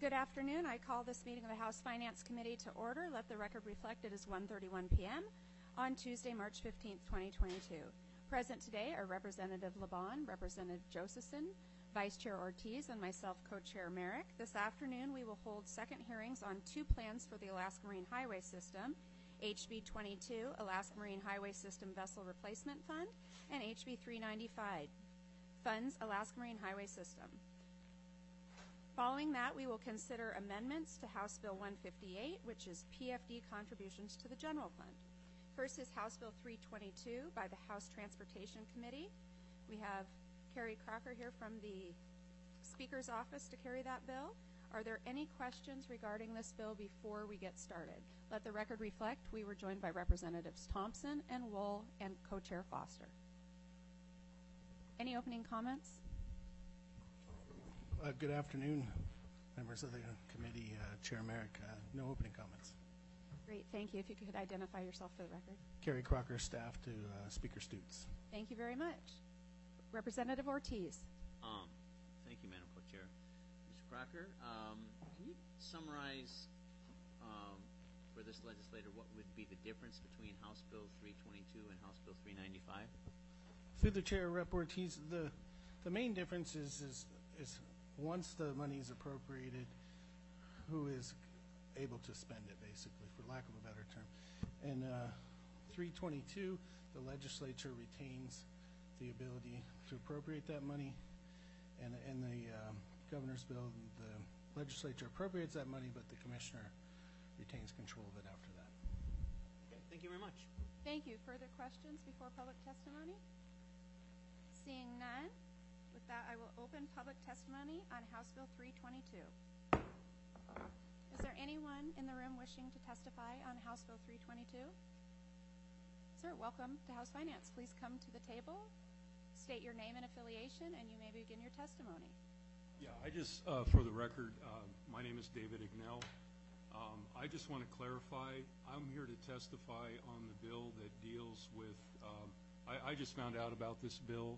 Good afternoon. I call this meeting of the House Finance Committee to order. Let the record reflect it is 1:31 p.m. on Tuesday, March 15, 2022. Present today are Representative LeBon, Representative Josephson, Vice Chair Ortiz, and myself, Co-Chair Merrick. This afternoon, we will hold second hearings on two plans for the Alaska Marine Highway System, HB 22, Alaska Marine Highway System Vessel Replacement Fund, and HB 395, Funds Alaska Marine Highway System. Following that, we will consider amendments to House Bill 158, which is PFD contributions to the general fund. First is House Bill 322 by the House Transportation Committee. We have Carrie Crocker here from the Speaker's office to carry that bill. Are there any questions regarding this bill before we get started? Let the record reflect we were joined by Representatives Thompson and Wool and Co-Chair Foster. Any opening comments? Good afternoon, members of the committee. Chair Merrick, no opening comments. Great, thank you. If you could identify yourself for the record. Carrie Crocker, staff to Speaker Stutes. Thank you very much. Representative Ortiz. Thank you, Madam Co-Chair. Mr. Crocker, can you summarize for this legislator what would be the difference between House Bill 322 and House Bill 395? Through the chair, Rep. Ortiz, the main difference is once the money is appropriated, who is able to spend it, basically, for lack of a better term. And 322, the legislature retains the ability to appropriate that money, and in the governor's bill, the legislature appropriates that money, but the commissioner retains control of it after that. Okay, thank you very much. Thank you. Further questions before public testimony? Seeing none, with that, I will open public testimony on House Bill 322. Is there anyone in the room wishing to testify on House Bill 322? Sir, welcome to House Finance. Please come to the table, state your name and affiliation, and you may begin your testimony. Yeah, I just, for the record, my name is David Ignell. I just want to clarify, I'm here to testify on the bill that deals with, I just found out about this bill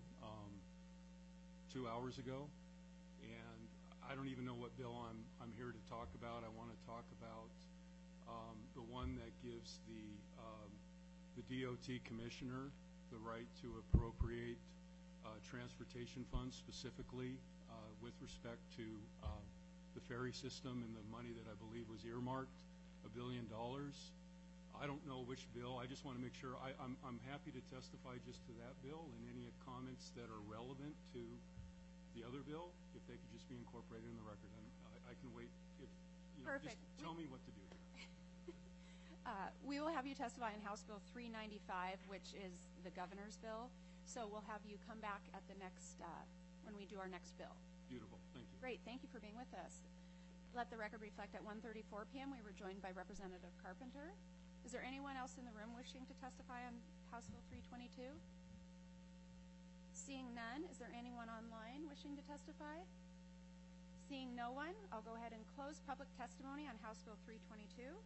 2 hours ago, and I don't even know what bill I'm here to talk about. I want to talk about the one that gives the DOT commissioner the right to appropriate transportation funds, specifically with respect to the ferry system and the money that I believe was earmarked, $1 billion. I don't know which bill. I just want to make sure. I'm happy to testify just to that bill and any comments that are relevant to the other bill, if they could just be incorporated in the record. I can wait. If you know, just tell me what to do here. We will have you testify on House Bill 395, which is the governor's bill. So we'll have you come back at the next, when we do our next bill. Beautiful. Thank you. Great. Thank you for being with us. Let the record reflect at 1:34 p.m. we were joined by Representative Carpenter. Is there anyone else in the room wishing to testify on House Bill 322? Seeing none, is there anyone online wishing to testify? Seeing no one, I'll go ahead and close public testimony on House Bill 322.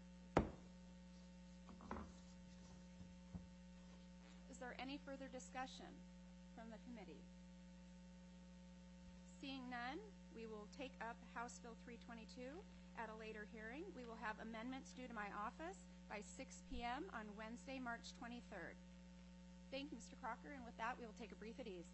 Is there any further discussion from the committee? Seeing none, we will take up House Bill 322 at a later hearing. We will have amendments due to my office by 6 p.m. on Wednesday, March 23rd. Thank you, Mr. Crocker, and with that, we will take a brief at ease.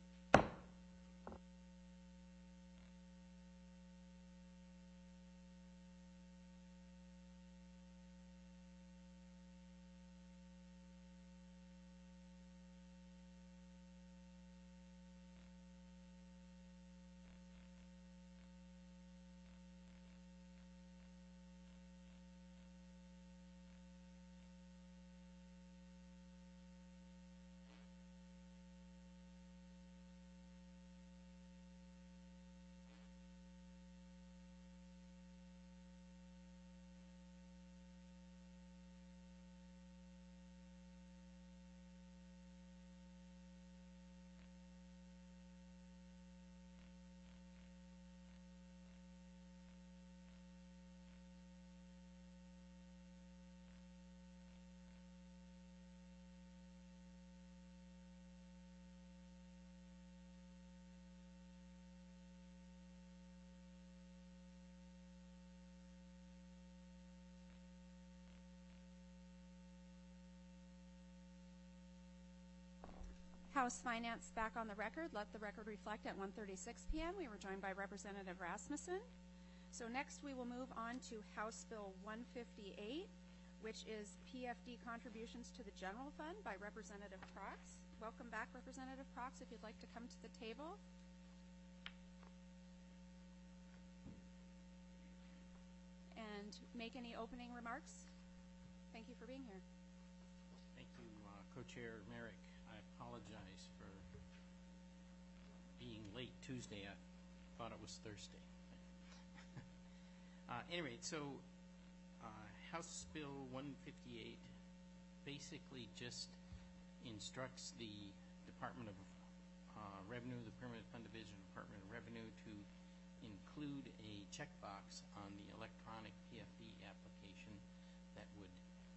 House Finance back on the record. Let the record reflect at 1:36 p.m. We were joined by Representative Rasmussen. So next we will move on to House Bill 158, which is PFD contributions to the general fund by Representative Prox. Welcome back, Representative Prox, if you'd like to come to the table. And make any opening remarks. Thank you for being here. Thank you, Co-Chair Merrick. I apologize for being late Tuesday. I thought it was Thursday. Anyway, so House Bill 158 basically just instructs the Department of Revenue, the Permanent Fund Division, Department of Revenue, to include a checkbox on the electronic PFD application that would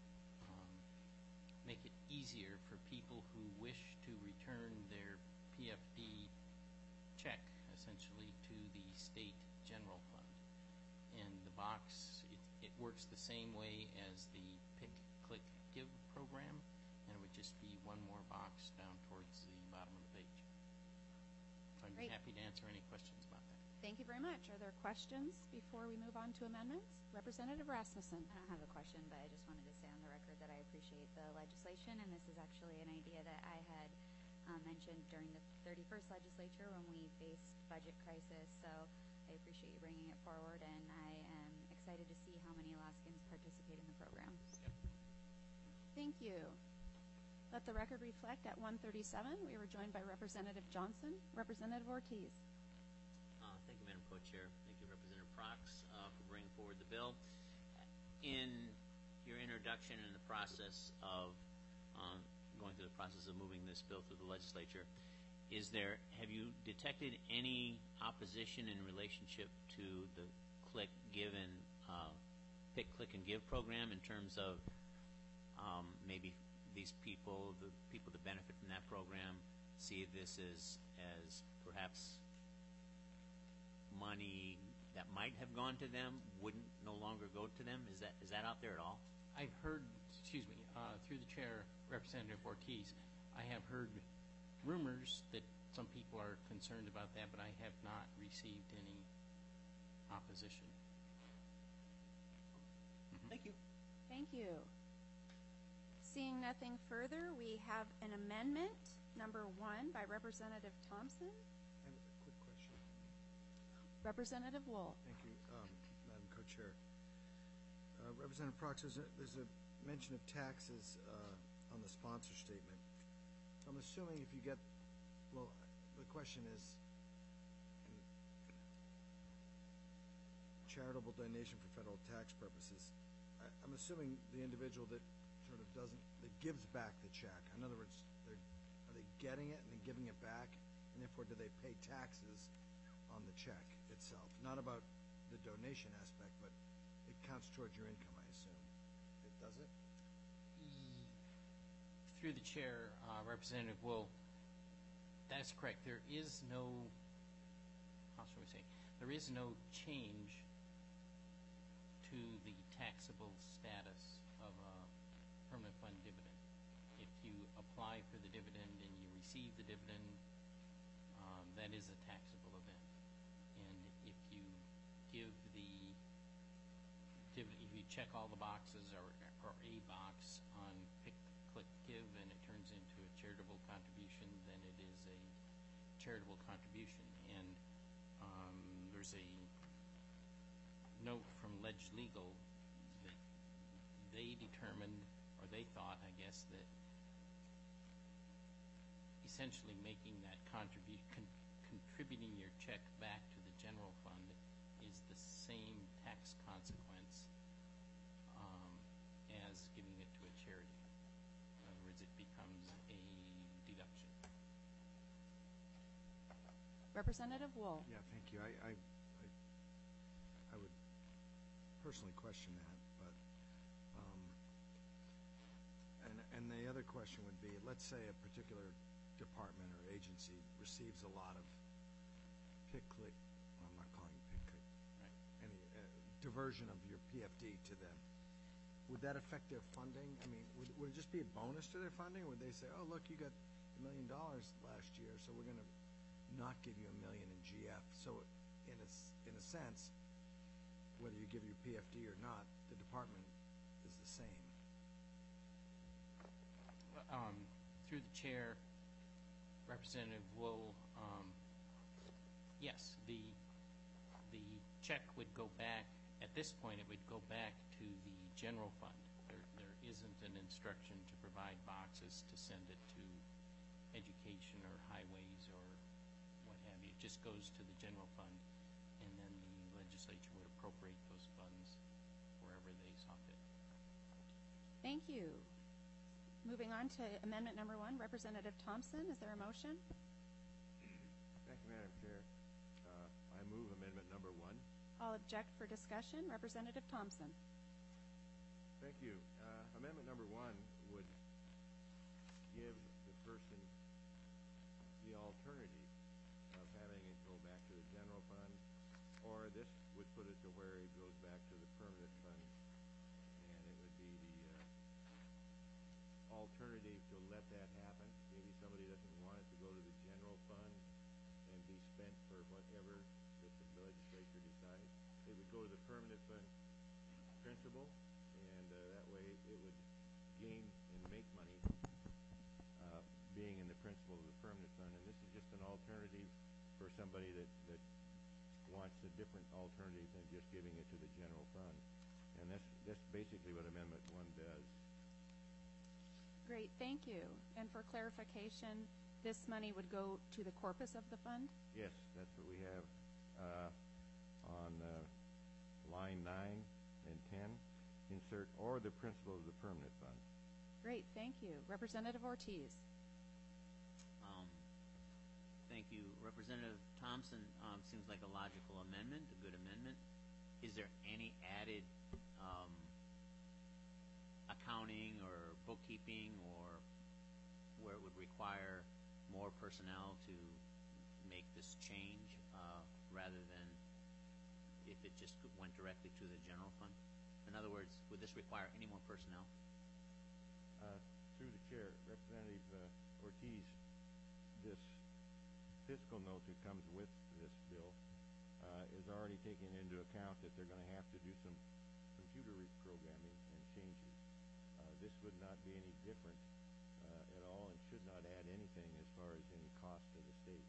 make it easier for people who wish to return their PFD check, essentially, to the state general fund. And the box, it works the same way as the Pick, Click, Give program, and it would just be one more box down towards the bottom of the page. So I'd be Great. happy to answer any questions about that. Thank you very much. Are there questions before we move on to amendments? Representative Rasmussen. I don't have a question, but I just wanted to say on the record that I appreciate the legislation, and this is actually an idea that I had mentioned during the 31st legislature when we faced budget crisis. So I appreciate you bringing it forward, and I am excited to see how many Alaskans participate in the program. Thank you. Let the record reflect at 1:37. We were joined by Representative Johnson. Representative Ortiz. Thank you, Madam Co-Chair. Thank you, Representative Prox, for bringing forward the bill. In your introduction in the process of going through the process of moving this bill through the legislature, have you detected any opposition in relationship to the Pick, Click, and Give program in terms of maybe these people, the people that benefit from that program, see this as perhaps money that might have gone to them wouldn't no longer go to them? Is that out there at all? I've heard, through the chair, Representative Ortiz, I have heard rumors that some people are concerned about that, but I have not received any opposition. Thank you. Thank you. Seeing nothing further, we have an amendment, number 1, by Representative Thompson. I have a quick question. Representative Wool. Thank you, Madam Co-Chair. Representative Prox, there's a mention of taxes on the sponsor statement. I'm assuming if you get, well, the question is, charitable donation for federal tax purposes. I'm assuming the individual that sort of that gives back the check. In other words, are they getting it and then giving it back, and therefore do they pay taxes on the check itself? Not about the donation aspect, but it counts towards your income, I assume. It does it? Through the chair, Representative Wool, that's correct. There is no, how shall we say, there is no change to the taxable status of a permanent fund dividend. If you apply for the dividend and you receive the dividend, that is a taxable event. And if you give the dividend, if you check all the boxes or a box on Pick, Click, Give, and it turns into a charitable contribution, then it is a charitable contribution. And there's a note from Ledge Legal that they determined, or they thought, I guess, that essentially making that contributing your check back to the general fund is the same tax consequence as giving it to a charity. In other words, it becomes a deduction. Representative Wool. Yeah, thank you. I would personally question that, but and the other question would be, let's say a particular department or agency receives a lot of Pick, Click, I'm not calling it Pick, Click, Right. any diversion of your PFD to them. Would that affect their funding? I mean, would it just be a bonus to their funding, or would they say, oh, look, you got, $1 million last year, so we're going to not give you $1 million in GF. So in a sense, whether you give your PFD or not, the department is the same. Through the chair, Representative Wool, yes, the check would go back, at this point, it would go back to the general fund. There isn't an instruction to provide boxes to send it to education or highways or what have you. It just goes to the general fund, and then the legislature would appropriate those funds wherever they saw fit. Thank you. Moving on to amendment number 1, Representative Thompson, is there a motion? Thank you, Madam Chair. I move amendment number 1. I'll object for discussion. Representative Thompson. Thank you. Amendment number 1 would give the person the alternative of having it go back to the general fund, or this would put it to where it goes back to the permanent fund, and it would be the alternative to let that happen. Maybe somebody doesn't want it to go to the general fund and be spent for whatever that the legislature decides. It would go to the permanent fund principal, and that way it would gain and make money being in the principal of the permanent fund. And this is just an alternative for somebody that wants a different alternative than just giving it to the general fund. And that's basically what Amendment 1 does. Great, thank you. And for clarification, this money would go to the corpus of the fund? Yes, that's what we have on line 9 and 10. Insert or the principal of the permanent fund. Great, thank you. Representative Ortiz. Thank you. Representative Thompson seems like a logical amendment, a good amendment. Is there any added accounting or bookkeeping or where it would require more personnel to make this change rather than if it just went directly to the general fund? In other words, would this require any more personnel? Through the chair, Representative Ortiz, this fiscal note that comes with this bill is already taking into account that they're going to have to do some computer reprogramming and changes. This would not be any different at all and should not add anything as far as any cost to the state.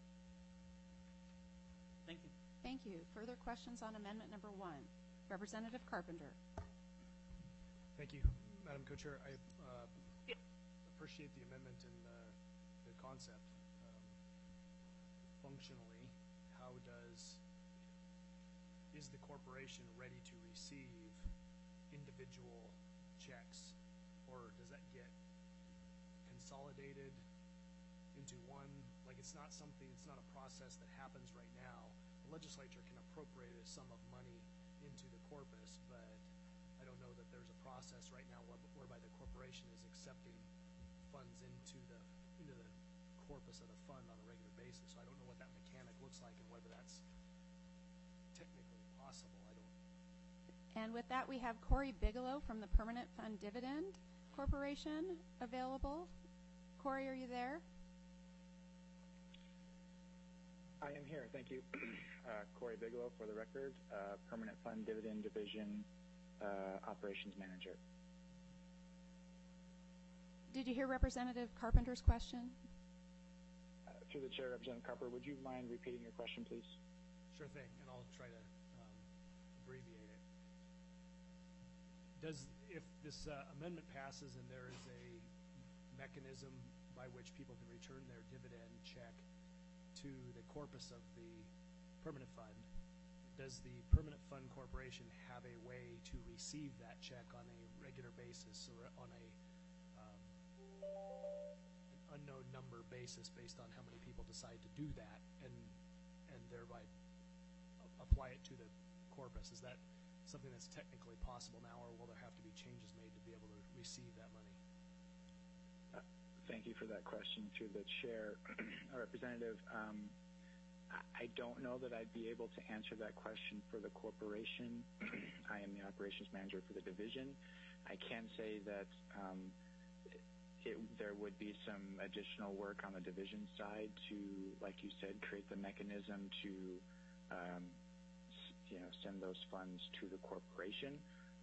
Thank you. Thank you. Further questions on amendment number 1? Representative Carpenter. Thank you, Madam Co-Chair. I appreciate the amendment and the concept. Functionally, is the corporation ready to receive individual checks, or does that get consolidated into one? Like, it's not a process that happens right now. The legislature can appropriate a sum of money into the corpus, but I don't know that there's a process right now whereby the corporation is accepting funds into the corpus of the fund on a regular basis. So I don't know what that mechanic looks like and whether that's technically possible. I don't. And with that, we have Corey Bigelow from the Permanent Fund Dividend Corporation available. Corey, are you there? I am here. Thank you. Corey Bigelow, for the record, Permanent Fund Dividend Division Operations Manager. Did you hear Representative Carpenter's question? Through the chair, Representative Carper, would you mind repeating your question, please? Sure thing, and I'll try to abbreviate it. If this amendment passes and there is a mechanism by which people can return their dividend check to the corpus of the permanent fund, does the Permanent Fund Corporation have a way to receive that check on a regular basis or on an unknown number basis based on how many people decide to do that and thereby apply it to the corpus? Is that something that's technically possible now, or will there have to be changes made to be able to receive that money? Thank you for that question. Through the chair, Representative, I don't know that I'd be able to answer that question for the corporation. I am the operations manager for the division. I can say that there would be some additional work on the division side to, like you said, create the mechanism to send those funds to the corporation.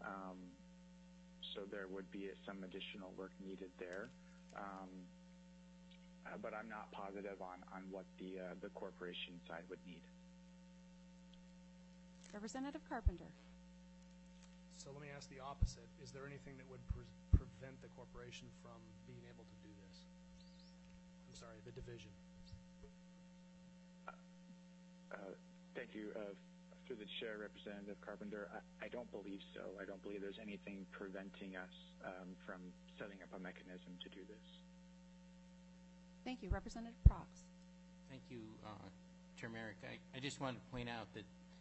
So there would be some additional work needed there. But I'm not positive on what the corporation side would need. Representative Carpenter. So let me ask the opposite. Is there anything that would prevent the corporation from being able to do this? I'm sorry, the division. Thank you. Through the chair, Representative Carpenter, I don't believe so. I don't believe there's anything preventing us from setting up a mechanism to do this. Thank you. Representative Prox. Thank you, Chair Merrick. I just wanted to point out that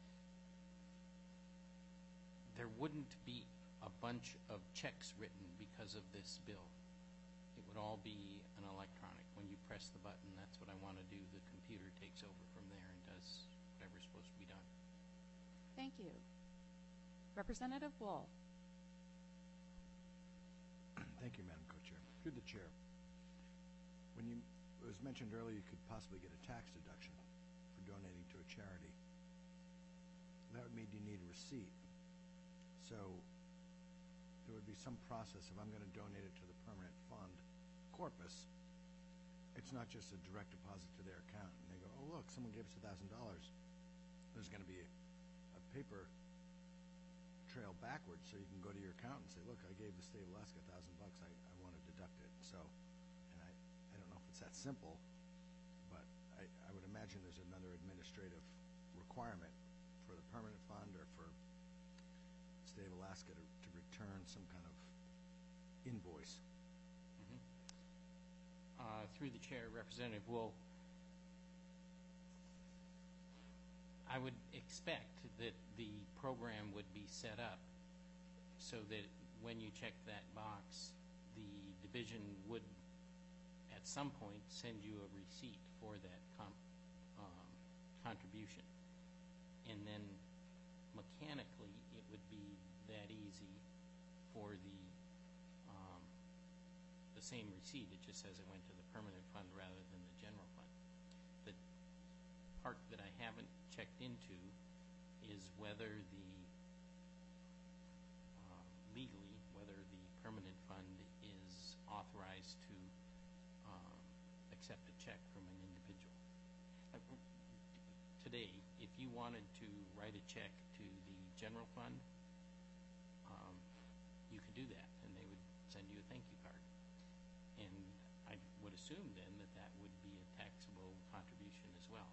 there wouldn't be a bunch of checks written because of this bill. It would all be an electronic. When you press the button, that's what I want to do. The computer takes over from there and does whatever's supposed to be done. Thank you. Representative Wool. Thank you, Madam Co-Chair. Through the chair, it was mentioned earlier you could possibly get a tax deduction for donating to a charity. That would mean you need a receipt. So there would be some process if I'm going to donate it to the permanent fund, Corpus. It's not just a direct deposit to their account. And they go, oh, look, someone gave us $1,000. There's going to be a paper trail backwards so you can go to your account and say, look, I gave the state of Alaska $1,000. I want to deduct it. So, and I don't know if it's that simple, but I would imagine there's another administrative requirement for the permanent fund or for the state of Alaska to return some kind of invoice. Through the chair, Representative Wool, I would expect that the program would be set up so that when you check that box, the division would at some point send you a receipt for that contribution. And then mechanically it would be that easy for the same receipt. It just says it went to the permanent fund rather than the general fund. The part that I haven't checked into is whether legally, whether the permanent fund is authorized to accept a check from an individual. Today, if you wanted to write a check to the general fund, you could do that, and they would send you a thank you card. And I would assume then that would be a taxable contribution as well.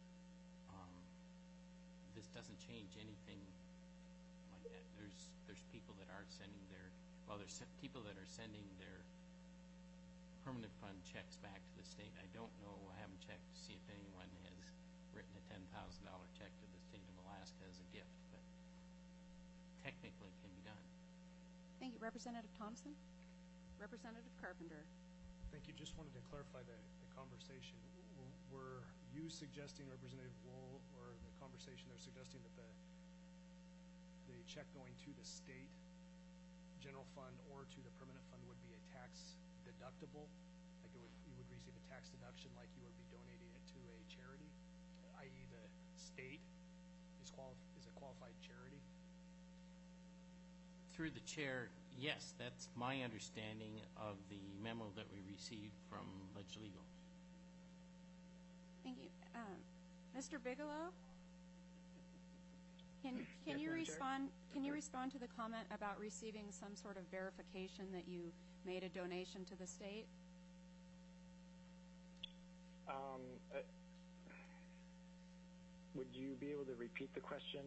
This doesn't change anything like that. There's people that are sending people that are sending their permanent fund checks back to the state. I don't know. I haven't checked to see if anyone has written a $10,000 check to the state of Alaska as a gift, but technically it can be done. Thank you. Representative Thompson. Representative Carpenter. Thank you. Just wanted to clarify the conversation. Were you suggesting, Representative Wool, or the conversation they're suggesting that the check going to the state general fund or to the permanent fund would be a tax deductible? Like you would receive a tax deduction like you would be donating it to a charity, i.e. the state is a qualified charity? Through the chair, yes, that's my understanding of the memo that we received from Ledge Legal. Thank you. Mr. Bigelow, can you respond? Can you respond to the comment about receiving some sort of verification that you made a donation to the state? Would you be able to repeat the question?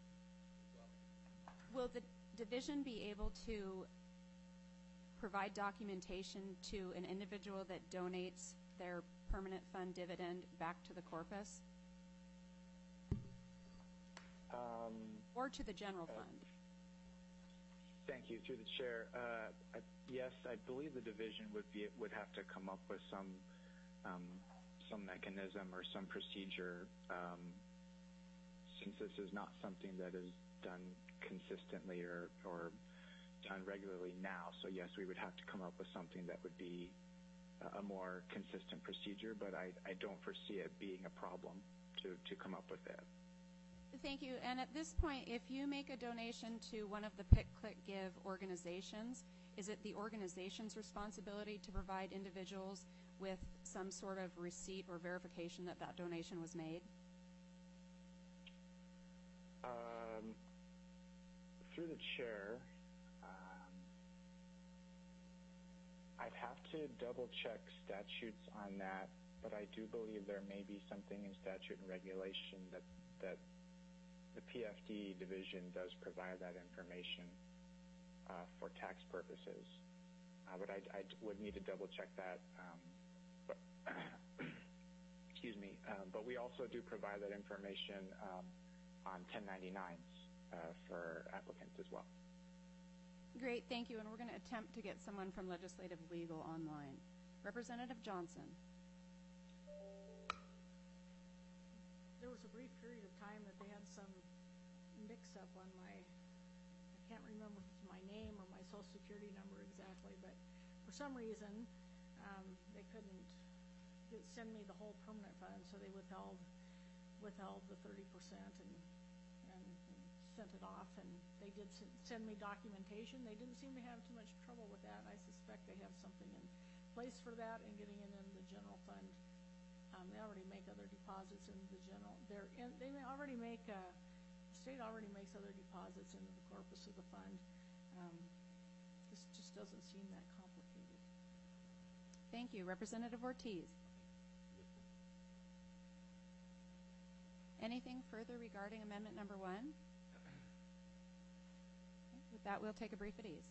Will the division be able to provide documentation to an individual that donates their permanent fund dividend back to the corpus? Or to the general fund? Thank you. Through the chair, yes, I believe the division would have to come up with some mechanism or some procedure, since this is not something that is done consistently or done regularly now. So yes, we would have to come up with something that would be a more consistent procedure, but I don't foresee it being a problem to come up with it. Thank you. And at this point, if you make a donation to one of the Pick, Click, Give organizations, is it the organization's responsibility to provide individuals with some sort of receipt or verification that that donation was made? Through the chair, I'd have to double check statutes on that, but I do believe there may be something in statute and regulation that the PFD division does provide that information for tax purposes. But I would need to double check that. But excuse me. But we also do provide that information on 1099s for applicants as well. Great, thank you. And we're going to attempt to get someone from Legislative Legal online. Representative Johnson. There was a brief period of time that they had some mix-up on I can't remember if it's my name or my social security number exactly, but for some reason they couldn't send me the whole permanent fund, so they withheld the 30% and sent it off, and they did send me documentation. They didn't seem to have too much trouble with that. I suspect they have something in place for that and getting it in the general fund. They already make other deposits into the general. The state already makes other deposits into the corpus of the fund. This just doesn't seem that complicated. Thank you. Representative Ortiz. Anything further regarding amendment number 1? With that, we'll take a brief at ease.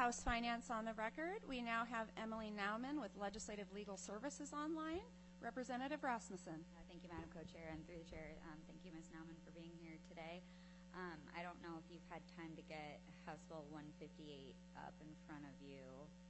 House Finance on the record. We now have Emily Nauman with Legislative Legal Services online. Representative Rasmussen. Thank you, Madam Co-Chair, and through the Chair, thank you, Ms. Nauman, for being here today. I don't know if you've had time to get House Bill 158 up in front of you.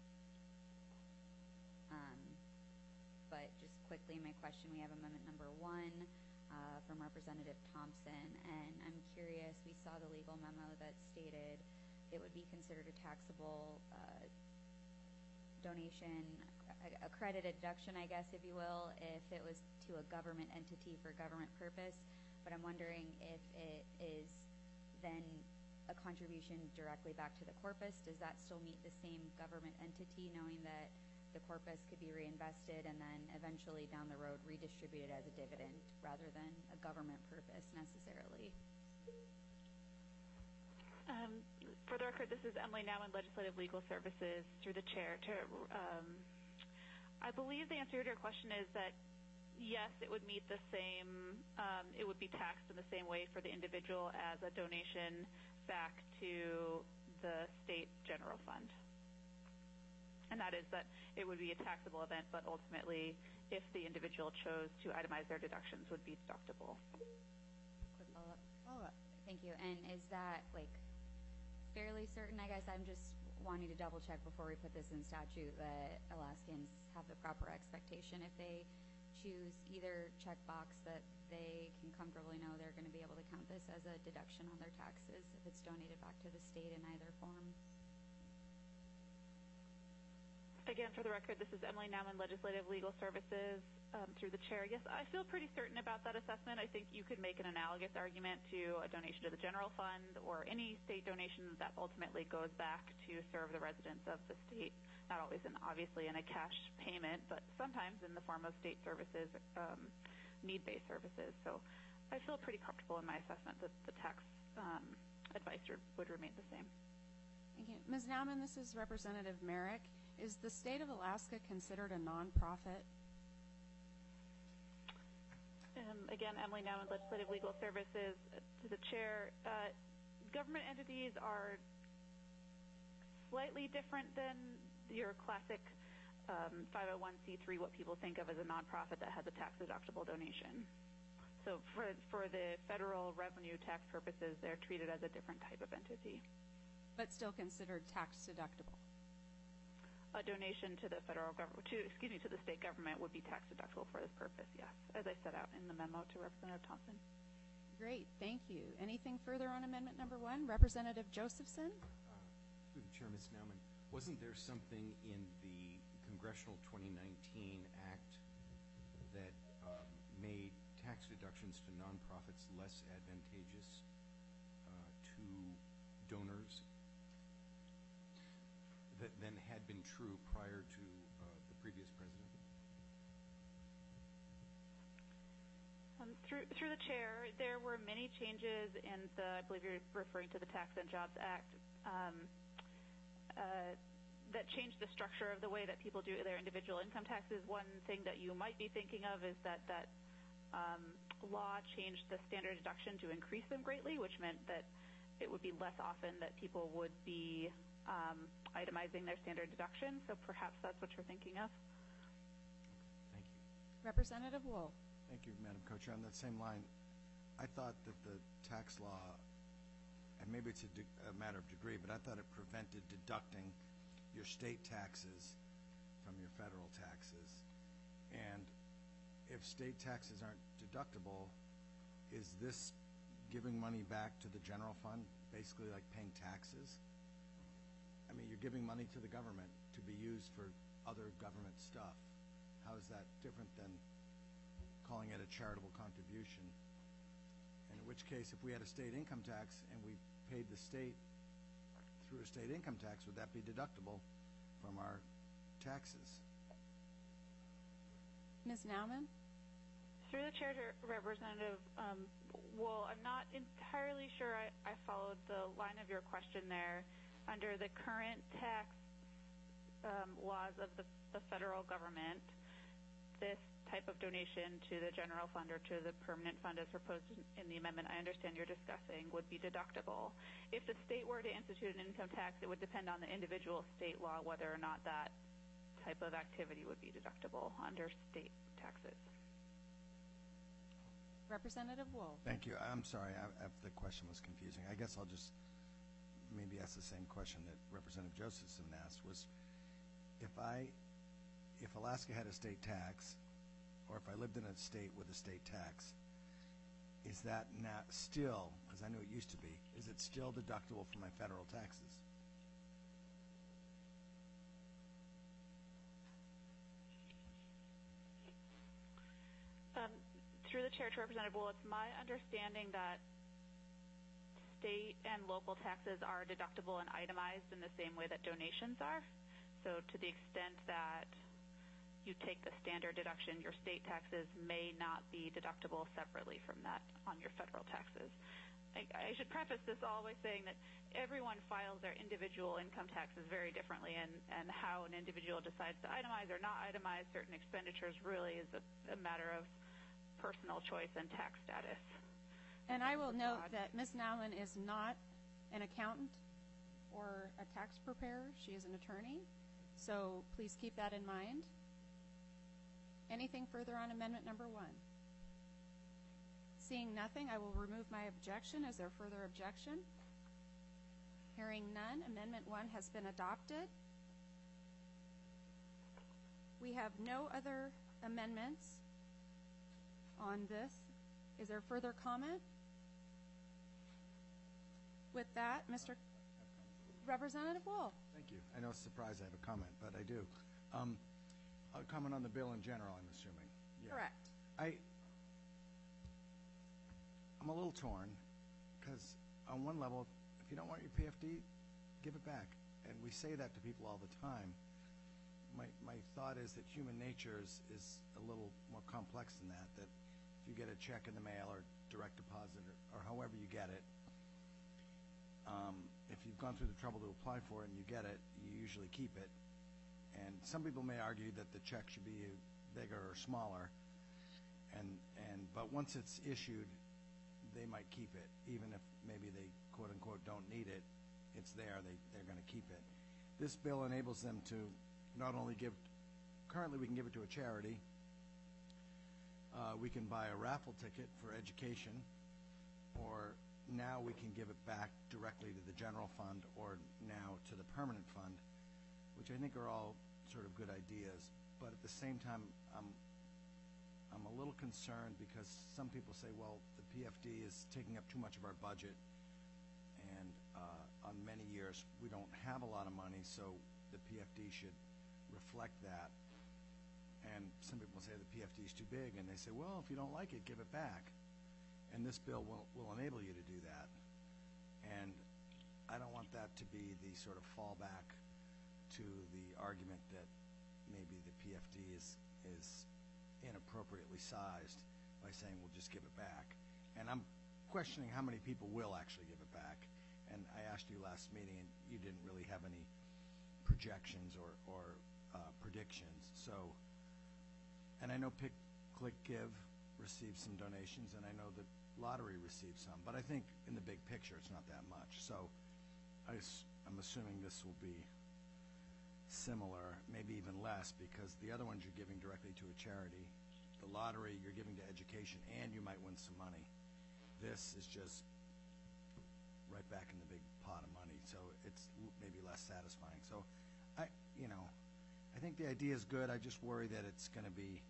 But just quickly, my question, we have amendment number 1 from Representative Thompson, and I'm curious, we saw the legal memo that stated it would be considered a taxable donation, a credited deduction, I guess, if you will, if it was to a government entity for government purpose. But I'm wondering if it is then a contribution directly back to the corpus. Does that still meet the same government entity, knowing that the corpus could be reinvested and then eventually down the road redistributed as a dividend rather than a government purpose necessarily? For the record, this is Emily Nauman, Legislative Legal Services, through the Chair. I believe the answer to your question is that yes, it would meet the same, it would be taxed in the same way for the individual as a donation back to the state general fund. And that is that it would be a taxable event, but ultimately, if the individual chose to itemize their deductions, would be deductible. Quick follow-up. Thank you. And is that, like, fairly certain? I guess I'm just wanting to double-check before we put this in statute that Alaskans have the proper expectation if they choose either checkbox that they can comfortably know they're going to be able to count this as a deduction on their taxes if it's donated back to the state in either form. Again, for the record, this is Emily Nauman, Legislative Legal Services, through the Chair. Yes, I feel pretty certain about that assessment. I think you could make an analogous argument to a donation to the general fund or any state donation that ultimately goes back to serve the residents of the state, not always obviously in a cash payment, but sometimes in the form of state services, need-based services. So I feel pretty comfortable in my assessment that the tax advice would remain the same. Thank you. Ms. Nauman, this is Representative Merrick. Is the state of Alaska considered a nonprofit? Again, Emily Nauman, Legislative Legal Services, to the Chair. Government entities are slightly different than your classic 501c3, what people think of as a nonprofit that has a tax-deductible donation. So for the federal revenue tax purposes, they're treated as a different type of entity. But still considered tax-deductible? A donation to the federal government, to the state government would be tax deductible for this purpose, yes, as I set out in the memo to Representative Thompson. Great, thank you. Anything further on amendment number 1? Representative Josephson? Through the Chair, Ms. Nauman, wasn't there something in the Congressional 2019 Act that made tax deductions to nonprofits less advantageous to donors than had been true prior to the previous president? Through the Chair, there were many changes in I believe you're referring to the Tax and Jobs Act, that changed the structure of the way that people do their individual income taxes. One thing that you might be thinking of is that law changed the standard deduction to increase them greatly, which meant that it would be less often that people would be itemizing their standard deduction, so perhaps that's what you're thinking of. Thank you. Representative Wool. Thank you, Madam Co-Chair. On that same line, I thought that the tax law, and maybe it's a matter of degree, but I thought it prevented deducting your state taxes from your federal taxes. And if state taxes aren't deductible, is this giving money back to the general fund, basically like paying taxes? I mean, you're giving money to the government to be used for other government stuff. How is that different than calling it a charitable contribution? And in which case, if we had a state income tax and we paid the state through a state income tax, would that be deductible from our taxes? Ms. Nauman? Through the Chair to Representative Wool, I'm not entirely sure I followed the line of your question there. Under the current tax laws of the federal government, this type of donation to the general fund or to the permanent fund as proposed in the amendment I understand you're discussing would be deductible. If the state were to institute an income tax, it would depend on the individual state law whether or not that type of activity would be deductible under state taxes. Representative Wolf. Thank you. I'm sorry if the question was confusing. I guess I'll just maybe ask the same question that Representative Josephson asked, was if Alaska had a state tax, or if I lived in a state with a state tax, is that not still, because I know it used to be, is it still deductible from my federal taxes? Through the chair to Representative Wool, it's my understanding that state and local taxes are deductible and itemized in the same way that donations are. So to the extent that you take the standard deduction, your state taxes may not be deductible separately from that on your federal taxes. I should preface this all by saying that everyone files their individual income taxes very differently, and how an individual decides to itemize or not itemize certain expenditures really is a matter of personal choice and tax status. And I will note that Ms. Nowlin is not an accountant or a tax preparer. She is an attorney. So please keep that in mind. Anything further on amendment number 1? Seeing nothing, I will remove my objection. Is there further objection? Hearing none, amendment 1 has been adopted. We have no other amendments on this. Is there further comment? With that, Mr. Representative Wool. Thank you. I know it's a surprise I have a comment, but I do. I'll comment on the bill in general, I'm assuming. Yeah. Correct. I'm a little torn because on one level, if you don't want your PFD, give it back. And we say that to people all the time. My thought is that human nature is a little more complex than that, that if you get a check in the mail or direct deposit or however you get it, if you've gone through the trouble to apply for it and you get it, you usually keep it. And some people may argue that the check should be bigger or smaller, but once it's issued, they might keep it, even if maybe they quote unquote don't need it. It's there; they're going to keep it. This bill enables them to not only give. Currently, we can give it to a charity. We can buy a raffle ticket for education, or now we can give it back directly to the general fund, or now to the permanent fund, which I think are all sort of good ideas. But at the same time, I'm a little concerned because some people say, well, the PFD is taking up too much of our budget, and on many years we don't have a lot of money, so the PFD should reflect that. And some people say the PFD is too big, and they say, well, if you don't like it, give it back. And this bill will enable you to do that. And I don't want that to be the sort of fallback to the argument that maybe the PFD is inappropriately sized by saying we'll just give it back. And I'm questioning how many people will actually give it back. And I asked you last meeting, and you didn't really have any projections or predictions. So, and I know Pick, Click, Give received some donations, and I know that Lottery received some. But I think in the big picture, it's not that much. So I'm assuming this will be similar, maybe even less, because the other ones you're giving directly to a charity. The Lottery you're giving to education, and you might win some money. This is just right back in the big pot of money, so it's maybe less satisfying. So I think the idea is good. I just worry that it's going to be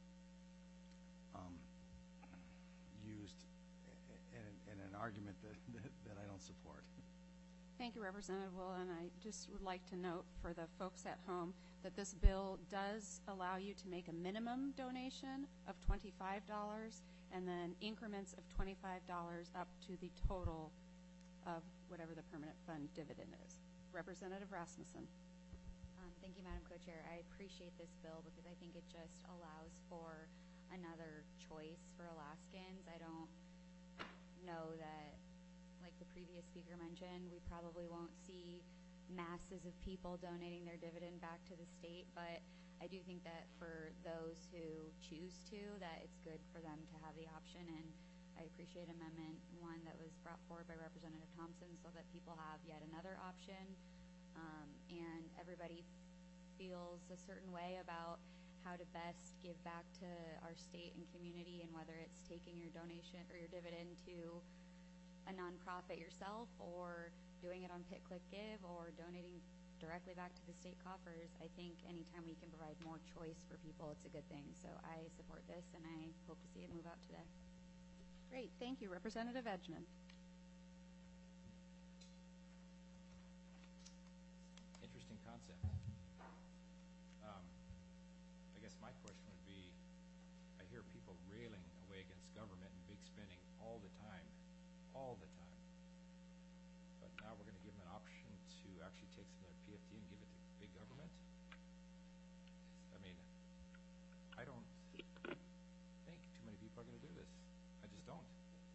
used in an argument that I don't support. Thank you, Representative Wool, and I just would like to note for the folks at home that this bill does allow you to make a minimum donation of $25 and then increments of $25 up to the total of whatever the permanent fund dividend is. Representative Rasmussen. Thank you, Madam Co-Chair. I appreciate this bill because I think it just allows for another choice for Alaskans. I don't know that, like the previous speaker mentioned, we probably won't see masses of people donating their dividend back to the state, but I I do think that for those who choose to, that it's good for them to have the option, and I appreciate Amendment 1 that was brought forward by Representative Thompson so that people have yet another option, and everybody feels a certain way about how to best give back to our state and community, and whether it's taking your donation or your dividend to a nonprofit yourself, or doing it on Pit Click Give, or donating directly back to the state coffers. I think anytime we can provide more choice for people, it's a good thing. So I support this, and I hope to see it move out today. Great, thank you. Representative Edgman. Interesting concept. I guess my question would be, I hear people railing away against government and big spending all the time. But now we're going to give them an option to actually take some of their PFD and give it to big government? I mean, I don't think too many people are going to do this. I just don't.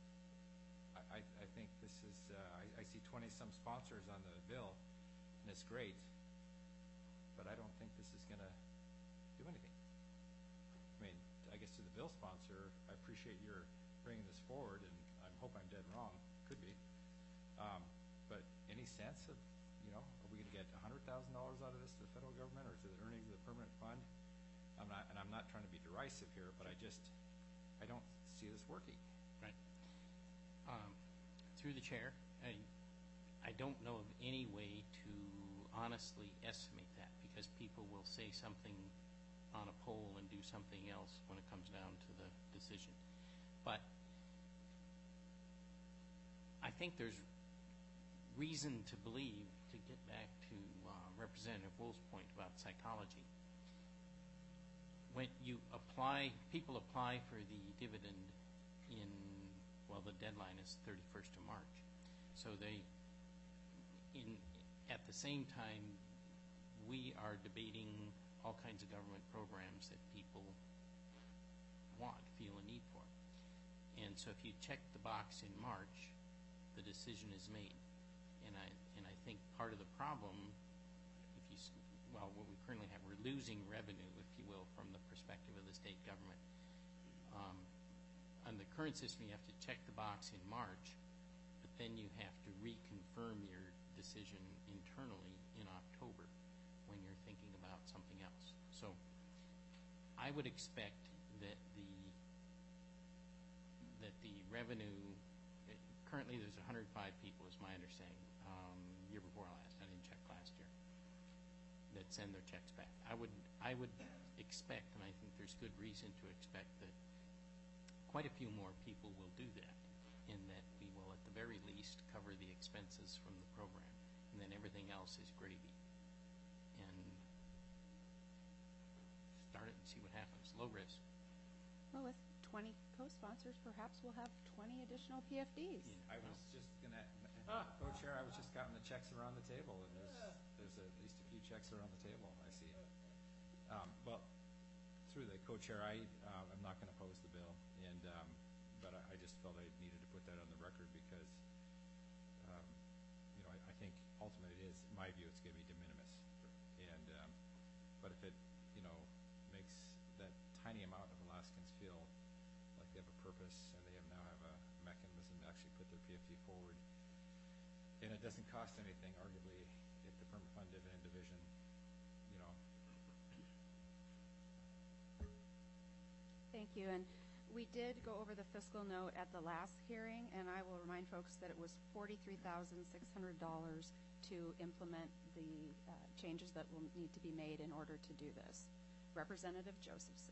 I think this is, I see 20-some sponsors on the bill, and it's great, but I don't think this is going to do anything. I mean, I guess to the bill sponsor, I appreciate your bringing this forward, and I hope I'm dead wrong. Could be. But any sense of, are we going to get $100,000 out of this to the federal government, or to the earnings of the permanent fund? I'm not trying to be derisive here, but I don't see this working. Right. Through the chair, I don't know of any way to honestly estimate that, because people will say something on a poll and do something else when it comes down to the decision. But I think there's reason to believe, to get back to Representative Wool's point about psychology, when you apply, people apply for the dividend in, well, the deadline is 31st of March. So at the same time, we are debating all kinds of government programs that people want, feel a need for. And so if you check the box in March, the decision is made. And I think part of the problem, what we currently have, we're losing revenue, if you will, from the perspective of the state government. On the current system, you have to check the box in March, but then you have to reconfirm your decision internally in October when you're thinking about something else. So I would expect that the revenue, currently there's 105 people, is my understanding, year before last, I didn't check last year, that send their checks back. I would expect, and I think there's good reason to expect, that quite a few more people will do that, in that we will at the very least cover the expenses from the program, and then everything else is gravy. And start it and see what happens. Low risk. Well, with 20 co-sponsors, perhaps we'll have 20 additional PFDs. I was just going to, Co-Chair, I was just counting the checks around the table, and there's at least a few checks around the table, I see. Well, through the Co-Chair, I'm not going to oppose the bill, but I just felt I needed to put that on the record because, I think ultimately it is, in my view, it's going to be de minimis. But if it, makes that tiny amount of Alaskans feel like they have a purpose and they now have a mechanism to actually put their PFD forward, and it doesn't cost anything, arguably, if the permanent fund dividend division, Thank you. And we did go over the fiscal note at the last hearing, and I will remind folks that it was $43,600 to implement the changes that will need to be made in order to do this. Representative Josephson.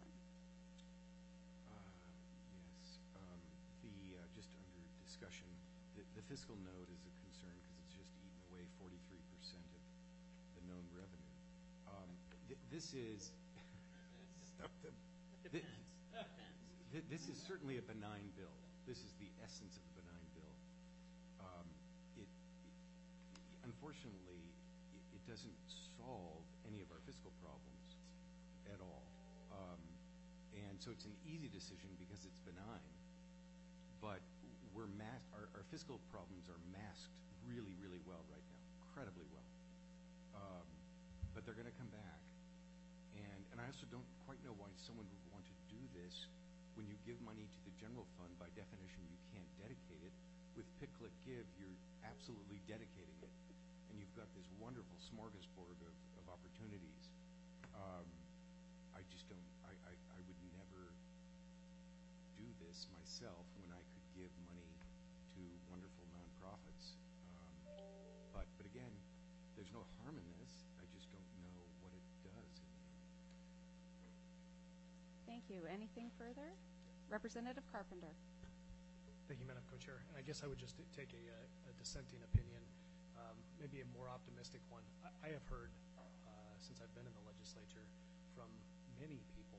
Yes. Just under discussion, the fiscal note is a concern because it's just eaten away 43% of the known revenue. This is this is certainly a benign bill. This is the essence of a benign bill. Unfortunately, it doesn't solve any of our fiscal problems at all. And so it's an easy decision because it's benign, but our fiscal problems are masked really, really well right now, incredibly well. But they're going to come back. And I also don't quite know why someone would want to do this. When you give money to the general fund, by definition, you can't dedicate it. With Pick, Click, Give, you're absolutely dedicating it. And you've got this wonderful smorgasbord of opportunities. I just don't, I would never do this myself when I could give money to wonderful nonprofits. But again, there's no harm in this. I just don't know what it does. Thank you. Anything further? Representative Carpenter. Thank you, Madam Co-Chair. And I guess I would just take a dissenting opinion, maybe a more optimistic one. I have heard, since I've been in the legislature, from many people,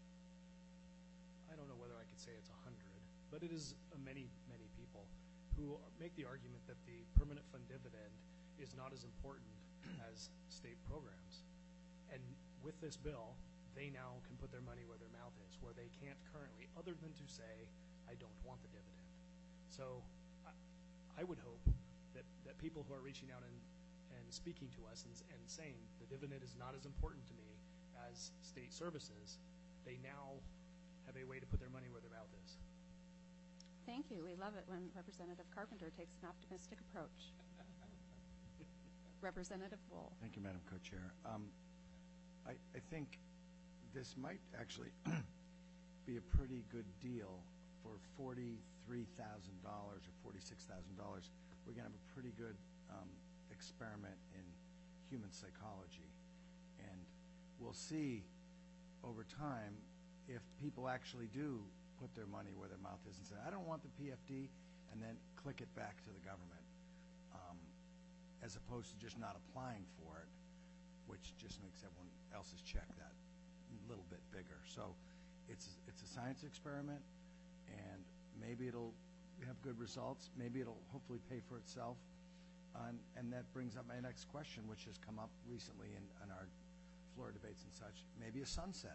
I don't know whether I could say it's 100, but it is many, many people who make the argument that the permanent fund dividend is not as important as state programs. And with this bill, they now can put their money where their mouth is, where they can't currently, other than to say, I don't want the dividend. So I would hope that people who are reaching out and speaking to us and saying the dividend is not as important to me as state services, they now have a way to put their money where their mouth is. Thank you. We love it when Representative Carpenter takes an optimistic approach. Representative Wool. Thank you, Madam Co-Chair. I think this might actually be a pretty good deal for $43,000 or $46,000. We're going to have a pretty good experiment in human psychology. And we'll see over time if people actually do put their money where their mouth is and say, I don't want the PFD, and then click it back to the government, as opposed to just not applying for it, which just makes everyone else's check that little bit bigger. So it's a science experiment, and maybe it'll have good results. Maybe it'll hopefully pay for itself. And that brings up my next question, which has come up recently in our floor debates and such. Maybe a sunset.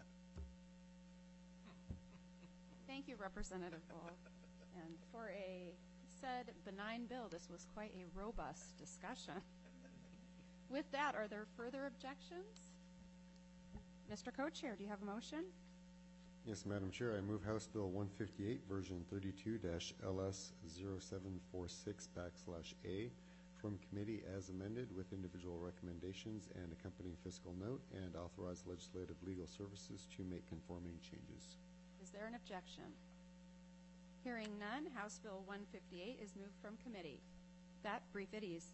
Thank you, Representative Wool. And for a said benign bill, this was quite a robust discussion. With that, are there further objections? Mr. Co-Chair, do you have a motion? Yes, Madam Chair. I move House Bill 158, version 32-LS0746/A from committee as amended with individual recommendations and accompanying fiscal note, and authorize legislative legal services to make conforming changes. Is there an objection? Hearing none, House Bill 158 is moved from committee. That brief at ease.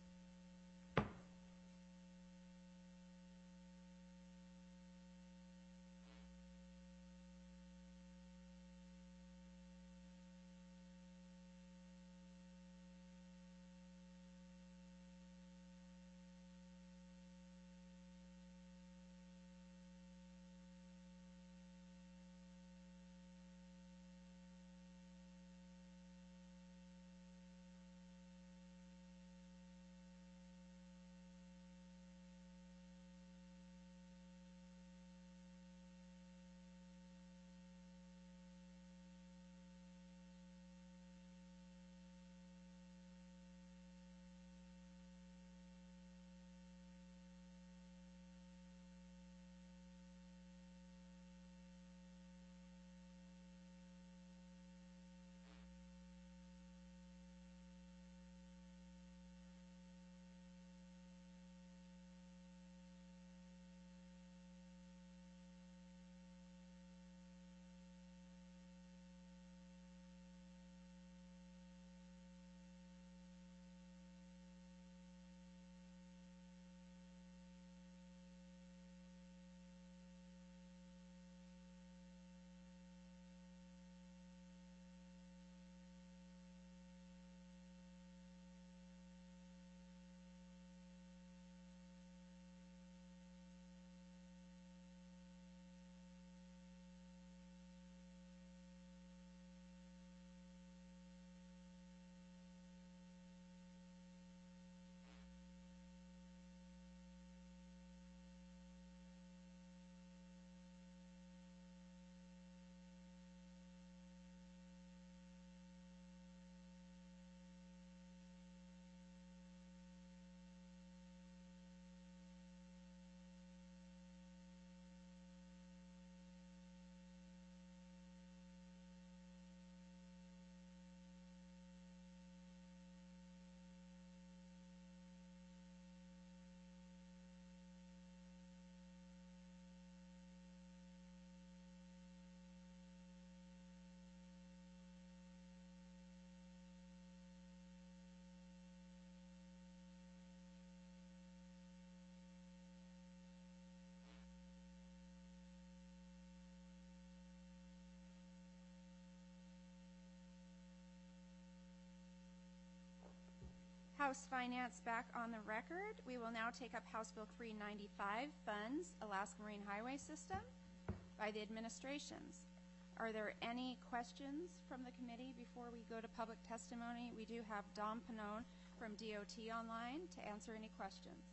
House Finance back on the record. We will now take up House Bill 395, Funds, Alaska Marine Highway System, by the administrations. Are there any questions from the committee before we go to public testimony? We do have Dom Panone from DOT online to answer any questions.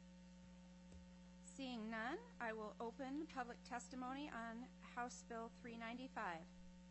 Seeing none, I will open public testimony on House Bill 395.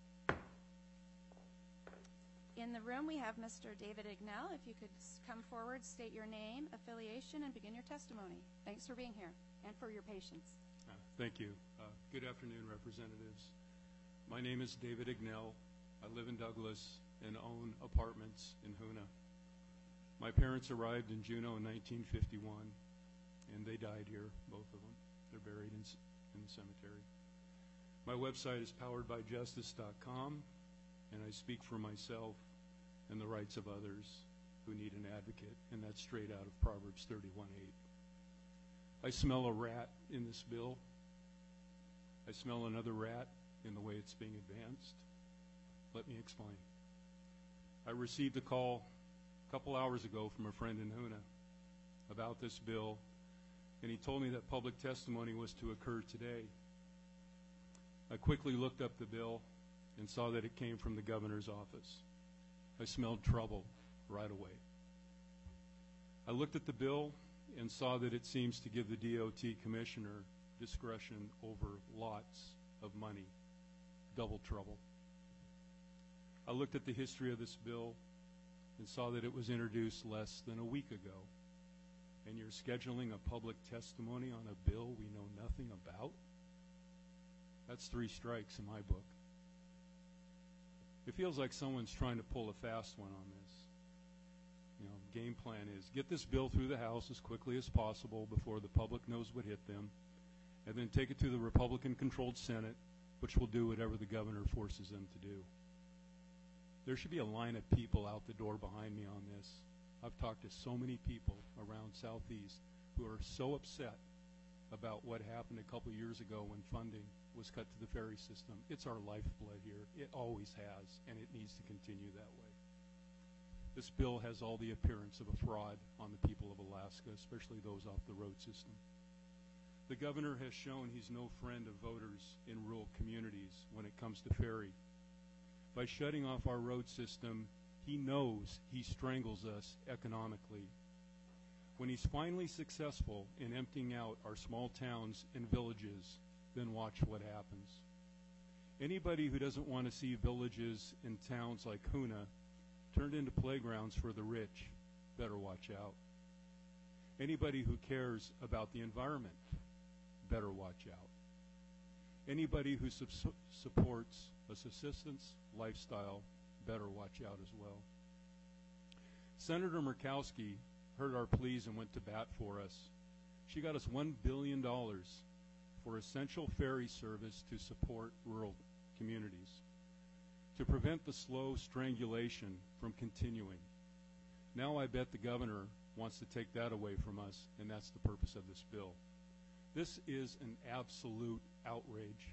In the room, we have Mr. David Ignell. If you could come forward, state your name, affiliation, and begin your testimony. Thanks for being here and for your patience. Thank you. Good afternoon, representatives. My name is David Ignell. I live in Douglas and own apartments in Hoonah. My parents arrived in Juneau in 1951, and they died here, both of them. They're buried in the cemetery. My website is poweredbyjustice.com, and I speak for myself and the rights of others who need an advocate, and that's straight out of Proverbs 31:8. I smell a rat in this bill. I smell another rat in the way it's being advanced. Let me explain. I received a call a couple hours ago from a friend in Hoonah about this bill, and he told me that public testimony was to occur today. I quickly looked up the bill and saw that it came from the governor's office. I smelled trouble right away. I looked at the bill and saw that it seems to give the DOT commissioner discretion over lots of money, double trouble. I looked at the history of this bill and saw that it was introduced less than a week ago, and you're scheduling a public testimony on a bill we know nothing about? That's 3 strikes in my book. It feels like someone's trying to pull a fast one on this. You know, game plan is get this bill through the House as quickly as possible before the public knows what hit them, and then take it to the Republican-controlled Senate, which will do whatever the governor forces them to do. There should be a line of people out the door behind me on this. I've talked to so many people around Southeast who are so upset about what happened a couple years ago when funding was cut to the ferry system. It's our lifeblood here. It always has, and it needs to continue that way. This bill has all the appearance of a fraud on the people of Alaska, especially those off the road system. The governor has shown he's no friend of voters in rural communities when it comes to ferry. By shutting off our road system, he knows he strangles us economically. When he's finally successful in emptying out our small towns and villages, then watch what happens. Anybody who doesn't want to see villages and towns like Hoonah turned into playgrounds for the rich better watch out. Anybody who cares about the environment better watch out. Anybody who supports a subsistence lifestyle better watch out as well. Senator Murkowski heard our pleas and went to bat for us. She got us $1 billion for essential ferry service to support rural communities, to prevent the slow strangulation from continuing. Now I bet the governor wants to take that away from us, and that's the purpose of this bill. This is an absolute outrage.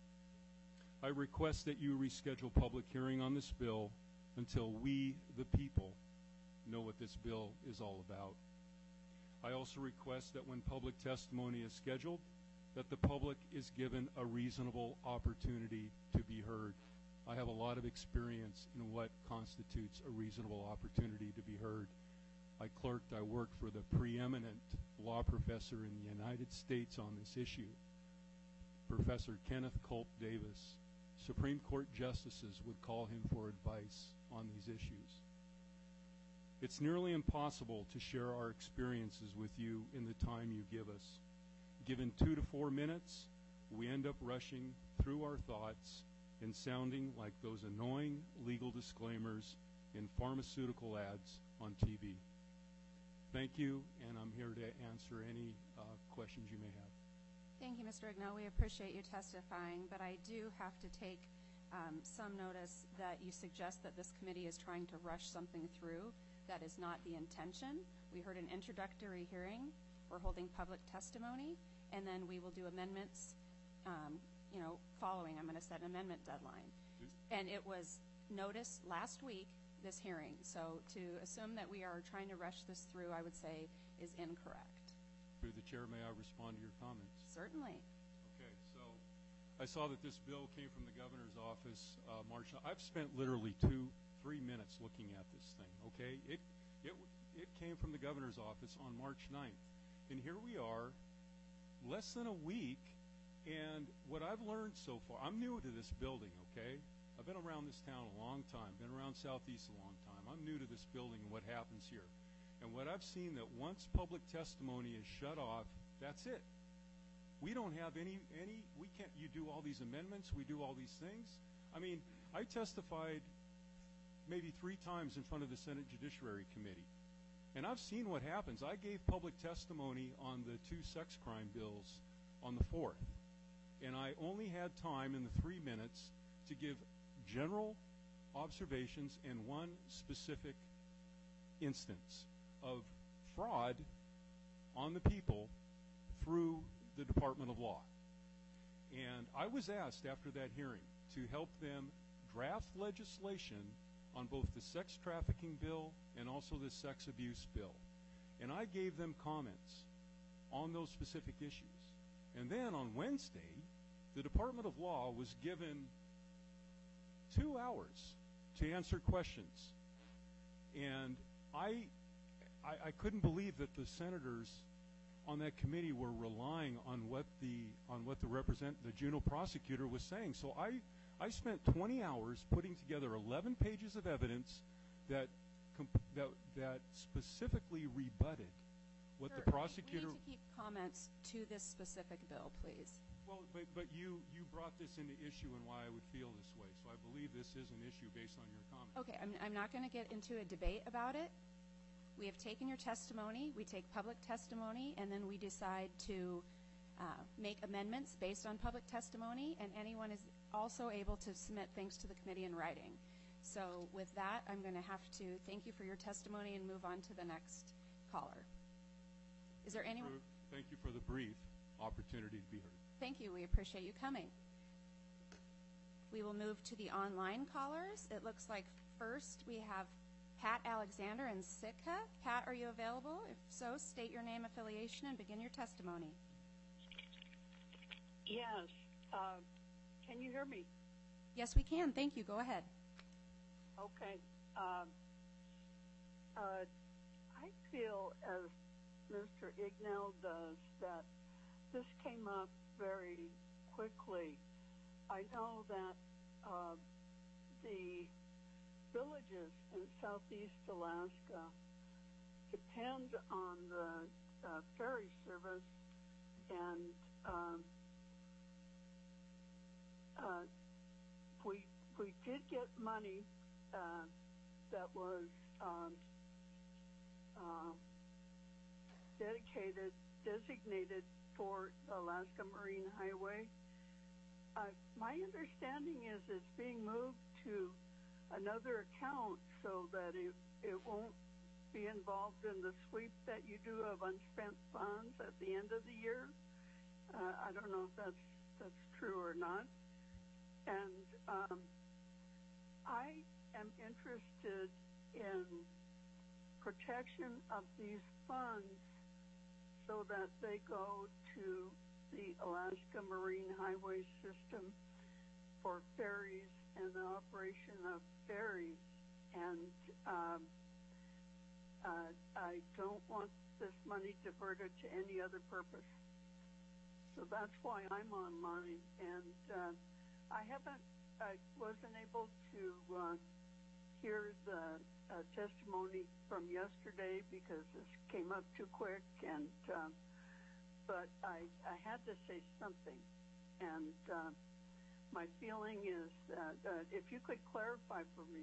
I request that you reschedule public hearing on this bill until we, the people, know what this bill is all about. I also request that when public testimony is scheduled, that the public is given a reasonable opportunity to be heard. I have a lot of experience in what constitutes a reasonable opportunity to be heard. I clerked, I worked for the preeminent law professor in the United States on this issue, Professor Kenneth Culp Davis. Supreme Court justices would call him for advice on these issues. It's nearly impossible to share our experiences with you in the time you give us. Given 2 to 4 minutes, we end up rushing through our thoughts and sounding like those annoying legal disclaimers in pharmaceutical ads on TV. Thank you, and I'm here to answer any questions you may have. Thank you, Mr. Ignell. We appreciate you testifying, but I do have to take some notice that you suggest that this committee is trying to rush something through. That is not the intention. We heard an introductory hearing. We're holding public testimony, and then we will do amendments, following. I'm going to set an amendment deadline. And it was noticed last week this hearing. So to assume that we are trying to rush this through, I would say, is incorrect. Through the chair, may I respond to your comments? Certainly. Okay, so I saw that this bill came from the governor's office March. I've spent literally 2-3 minutes looking at this thing, okay? It came from the governor's office on March 9th. And here we are, less than a week, and what I've learned so far, I'm new to this building, okay? I've been around this town a long time, been around Southeast a long time. I'm new to this building and what happens here. And what I've seen, that once public testimony is shut off, that's it. We don't have we can't, you do all these amendments, we do all these things. I mean, I testified maybe 3 times in front of the Senate Judiciary Committee. And I've seen what happens. I gave public testimony on the 2 sex crime bills on the 4th. And I only had time in the 3 minutes to give general observations and one specific instance of fraud on the people through the Department of Law. And I was asked after that hearing to help them draft legislation on both the sex trafficking bill and also the sex abuse bill. And I gave them comments on those specific issues. And then on Wednesday, the Department of Law was given 2 hours to answer questions. And I couldn't believe that the senators on that committee were relying on what the Juneau prosecutor was saying. So I spent 20 hours putting together 11 pages of evidence that specifically rebutted what the prosecutor. We need to keep comments to this specific bill, please. Well, but you brought this into issue and why I would feel this way. So I believe this is an issue based on your comments. Okay, I'm not going to get into a debate about it. We have taken your testimony, we take public testimony, and then we decide to make amendments based on public testimony, and anyone is also able to submit things to the committee in writing. So with that, I'm going to have to thank you for your testimony and move on to the next caller. Is there anyone? Thank you for the brief opportunity to be heard. Thank you. We appreciate you coming. We will move to the online callers. It looks like first we have Pat Alexander in Sitka. Pat, are you available? If so, state your name, affiliation, and begin your testimony. Yes. Can you hear me? Yes, we can. Thank you. Go ahead. Okay. I feel, as Mr. Ignell does, that this came up very quickly. I know that the villages in southeast Alaska depend on the ferry service, and we did get money that was designated for the Alaska Marine Highway. My understanding is it's being moved to another account so that it won't be involved in the sweep that you do of unspent funds at the end of the year. I don't know if that's true or not. And I am interested in protection of these funds so that they go to the Alaska Marine Highway System for ferries and the operation of ferries. And I don't want this money diverted to any other purpose. So that's why I'm online. And I wasn't able to hear the testimony from yesterday because this came up too quick, and but I had to say something. And my feeling is that if you could clarify for me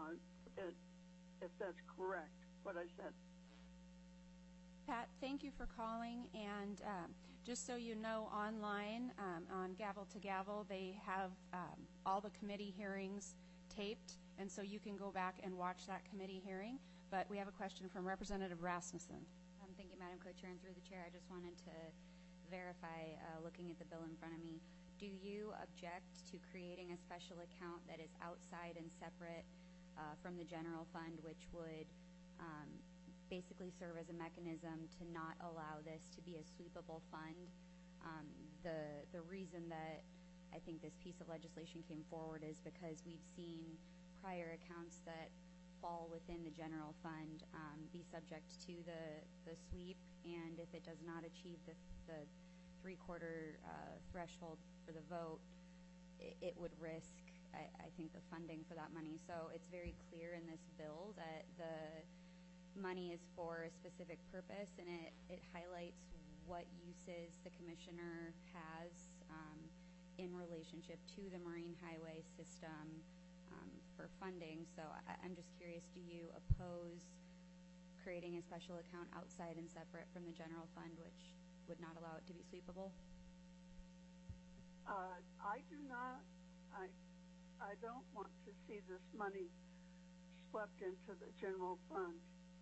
if that's correct, what I said. Pat, thank you for calling, and just so you know, online on Gavel to Gavel, they have all the committee hearings taped, and so you can go back and watch that committee hearing. But we have a question from Representative Rasmussen. Thank you, Madam Co-Chair, and through the Chair, I just wanted to verify, looking at the bill in front of me, do you object to creating a special account that is outside and separate from the general fund, which would basically serve as a mechanism to not allow this to be a sweepable fund. The reason that I think this piece of legislation came forward is because we've seen prior accounts that fall within the general fund be subject to the sweep, and if it does not achieve the three-quarter threshold for the vote, it would risk, I think, the funding for that money. So it's very clear in this bill that the money is for a specific purpose, and it highlights what uses the commissioner has in relationship to the Marine Highway system for funding. So I'm just curious, do you oppose creating a special account outside and separate from the general fund, which would not allow it to be sweepable? I do not. I don't want to see this money swept into the general fund.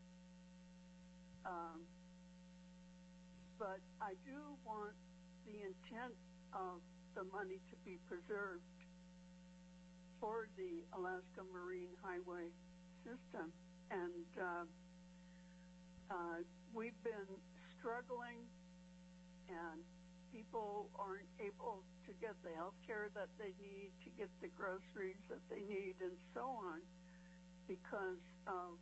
But I do want the intent of the money to be preserved for the Alaska Marine Highway system. And we've been struggling, and people aren't able to get the health care that they need, to get the groceries that they need, and so on, because of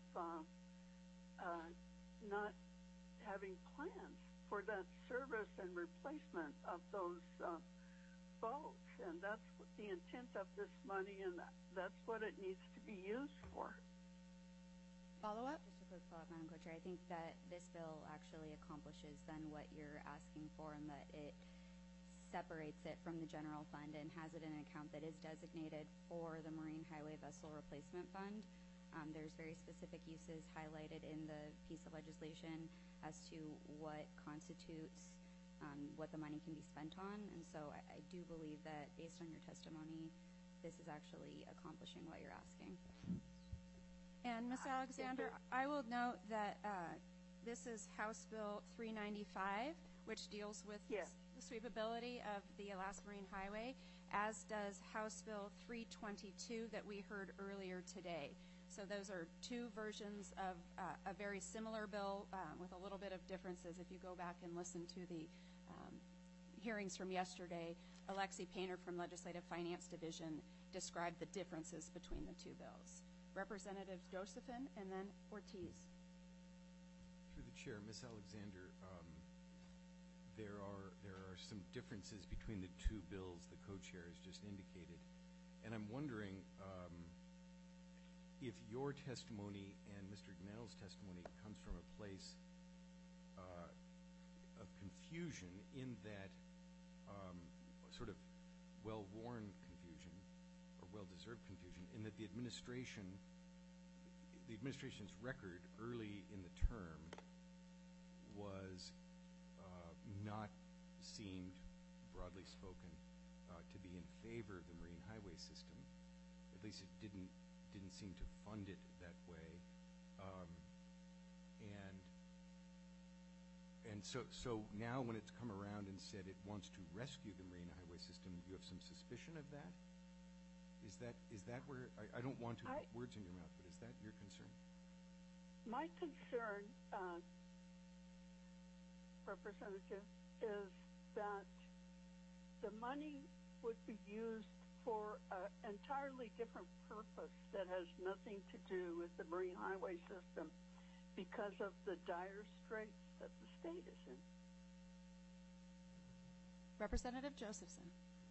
not having plans for that service and replacement of those boats. And that's what the intent of this money, and that's what it needs to be used for. Follow-up? Just a quick follow-up, Madam Co-Chair. I think that this bill actually accomplishes then what you're asking for, and that it separates it from the general fund and has it in an account that is designated for the Marine Highway Vessel Replacement Fund. There's very specific uses highlighted in the piece of legislation as to what constitutes what the money can be spent on. And so I do believe that based on your testimony, this is actually accomplishing what you're asking. And Ms. Alexander, I will note that this is House Bill 395, which deals with the sweepability of the Alaska Marine Highway, as does House Bill 322 that we heard earlier today. So those are two versions of a very similar bill with a little bit of differences. If you go back and listen to the hearings from yesterday, Alexi Painter from Legislative Finance Division described the differences between the two bills. Representative Josephine and then Ortiz. Through the chair, Ms. Alexander, there are some differences between the two bills the co-chair has just indicated, and I'm wondering if your testimony and Mr. Gnell's testimony comes from a place of confusion, in that sort of well-worn confusion or well-deserved confusion, in that the administration's record early in the term was not seemed, broadly spoken, to be in favor of the Marine Highway system. At least it didn't seem to fund it that way. And so now when it's come around and said it wants to rescue the Marine Highway system, do you have some suspicion of that? Is that where, I don't want to put words in your mouth, but is that your concern? My concern, Representative, is that the money would be used for an entirely different purpose that has nothing to do with the Marine Highway system because of the dire straits that the state is in. Representative Josephson.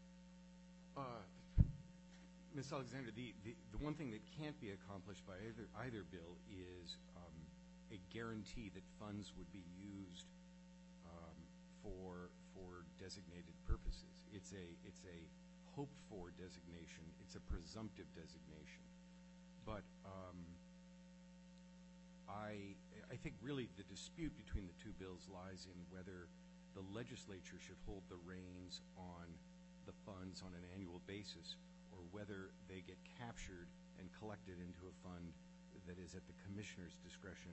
Ms. Alexander, the one thing that can't be accomplished by either bill is a guarantee that funds would be used for designated purposes. It's a hoped-for designation. It's a presumptive designation. But I think really the dispute between the two bills lies in whether the legislature should hold the reins on the funds on an annual basis, or whether they get captured and collected into a fund that is at the commissioner's discretion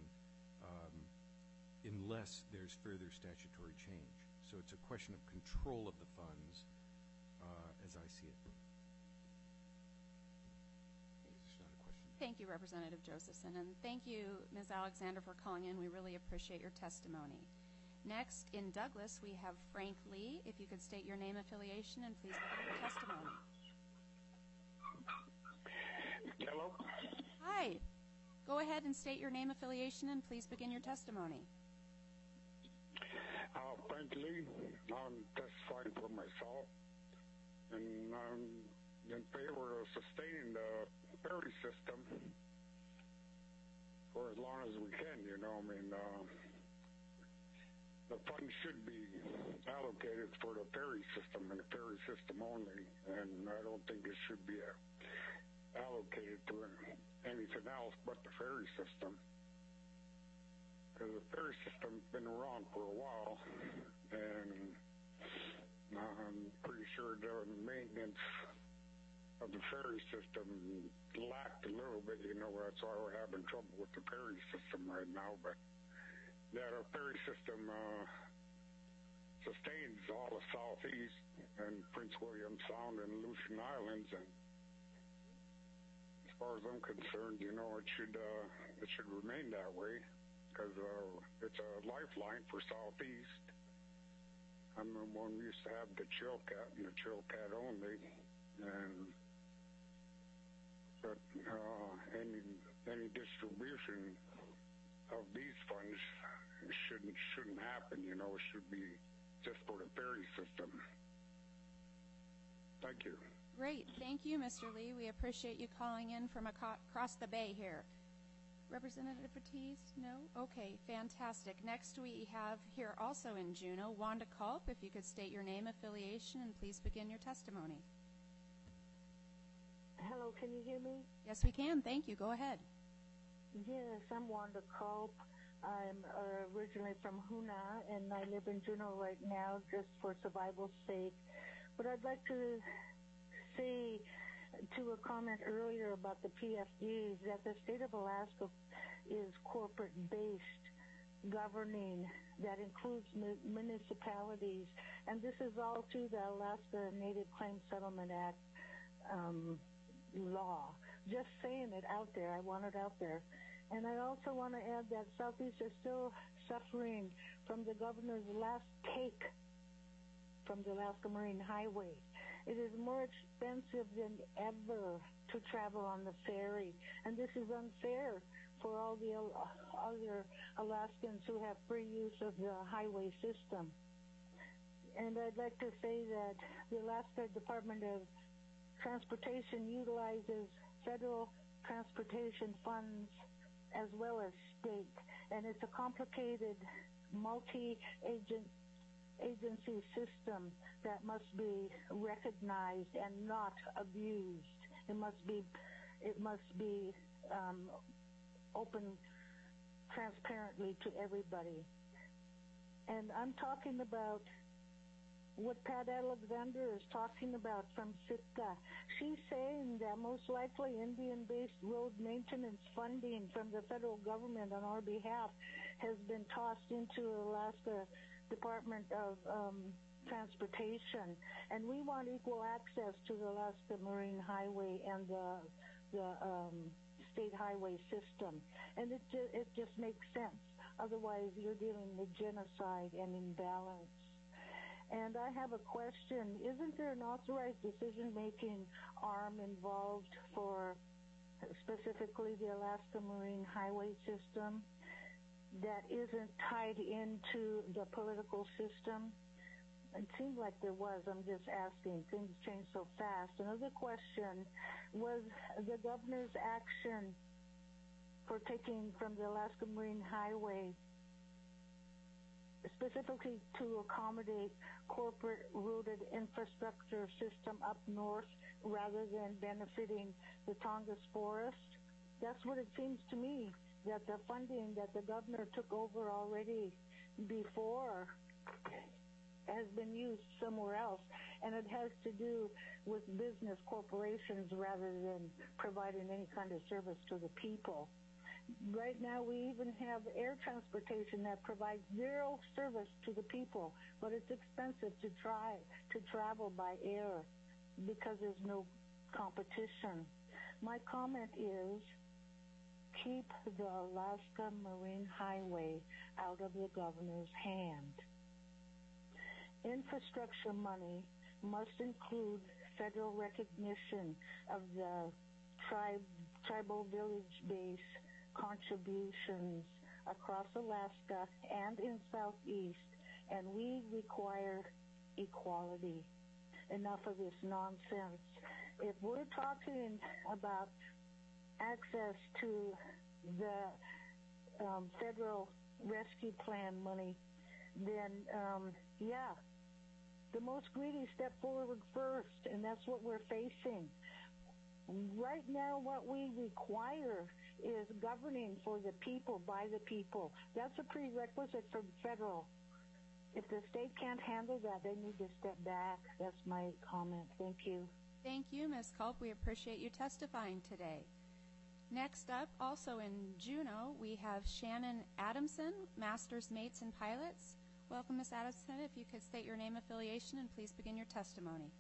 unless there's further statutory change. So it's a question of control of the funds as I see it. It's not a question. Thank you, Representative Josephson, and thank you, Ms. Alexander, for calling in. We really appreciate your testimony. Next, in Douglas, we have Frank Lee. If you could state your name, affiliation, and please begin your testimony. Hello? Hi. Go ahead and state your name, affiliation, and please begin your testimony. Frank Lee. I'm testifying for myself, and I'm in favor of sustaining the ferry system for as long as we can, you know. I mean, the funds should be allocated for the ferry system and the ferry system only, and I don't think it should be allocated to anything else but the ferry system, because the ferry system's been around for a while, and I'm pretty sure the maintenance of the ferry system lacked a little bit, you know. That's why we're having trouble with the ferry system right now. But yeah, the ferry system sustains all the Southeast and Prince William Sound and Aleutian Islands, and as far as I'm concerned, you know, it should remain that way, because it's a lifeline for Southeast. I mean, when we used to have the Chilkat and the Chilkat only, but any distribution of these funds shouldn't happen, you know. It should be just for the ferry system. Thank you. Great. Thank you, Mr. Lee. We appreciate you calling in from across the bay here. Representative Ortiz? No? Okay, fantastic. Next we have here also in Juneau, Wanda Culp. If you could state your name, affiliation, and please begin your testimony. Hello, can you hear me? Yes, we can. Thank you. Go ahead. Yes, I'm Wanda Culp. I'm originally from Hoonah, and I live in Juneau right now just for survival's sake. But I'd like to say to a comment earlier about the PFDs that the state of Alaska is corporate-based governing that includes municipalities, and this is all through the Alaska Native Claims Settlement Act law. Just saying it out there. I want it out there. And I also want to add that Southeast is still suffering from the governor's last take from the Alaska Marine Highway. It is more expensive than ever to travel on the ferry, and this is unfair for all the other Alaskans who have free use of the highway system. And I'd like to say that the Alaska Department of Transportation utilizes federal transportation funds as well as state, and it's a complicated multi-agency system that must be recognized and not abused. It must be open transparently to everybody. And I'm talking about what Pat Alexander is talking about from Sitka. She's saying that most likely Indian-based road maintenance funding from the federal government on our behalf has been tossed into Alaska Department of Transportation, and we want equal access to the Alaska Marine Highway and the state highway system, and it just makes sense. Otherwise, you're dealing with genocide and imbalance. And I have a question. Isn't there an authorized decision-making arm involved for specifically the Alaska Marine Highway system that isn't tied into the political system? It seemed like there was. I'm just asking. Things change so fast. Another question was the governor's action for taking from the Alaska Marine Highway specifically to accommodate corporate-rooted infrastructure system up north rather than benefiting the Tongass Forest. That's what it seems to me, that the funding that the governor took over already before has been used somewhere else, and it has to do with business corporations rather than providing any kind of service to the people. Right now, we even have air transportation that provides zero service to the people, but it's expensive to travel by air because there's no competition. My comment is keep the Alaska Marine Highway out of the governor's hand. Infrastructure money must include federal recognition of the tribal village base contributions across Alaska and in Southeast, and we require equality. Enough of this nonsense. If we're talking about access to the federal rescue plan money, then the most greedy step forward first, and that's what we're facing. Right now, what we require is governing for the people, by the people. That's a prerequisite for federal. If the state can't handle that, they need to step back. That's my comment. Thank you. Thank you, Ms. Culp. We appreciate you testifying today. Next up, also in Juneau, we have Shannon Adamson, Masters Mates and Pilots. Welcome, Ms. Adamson. If you could state your name, affiliation, and please begin your testimony.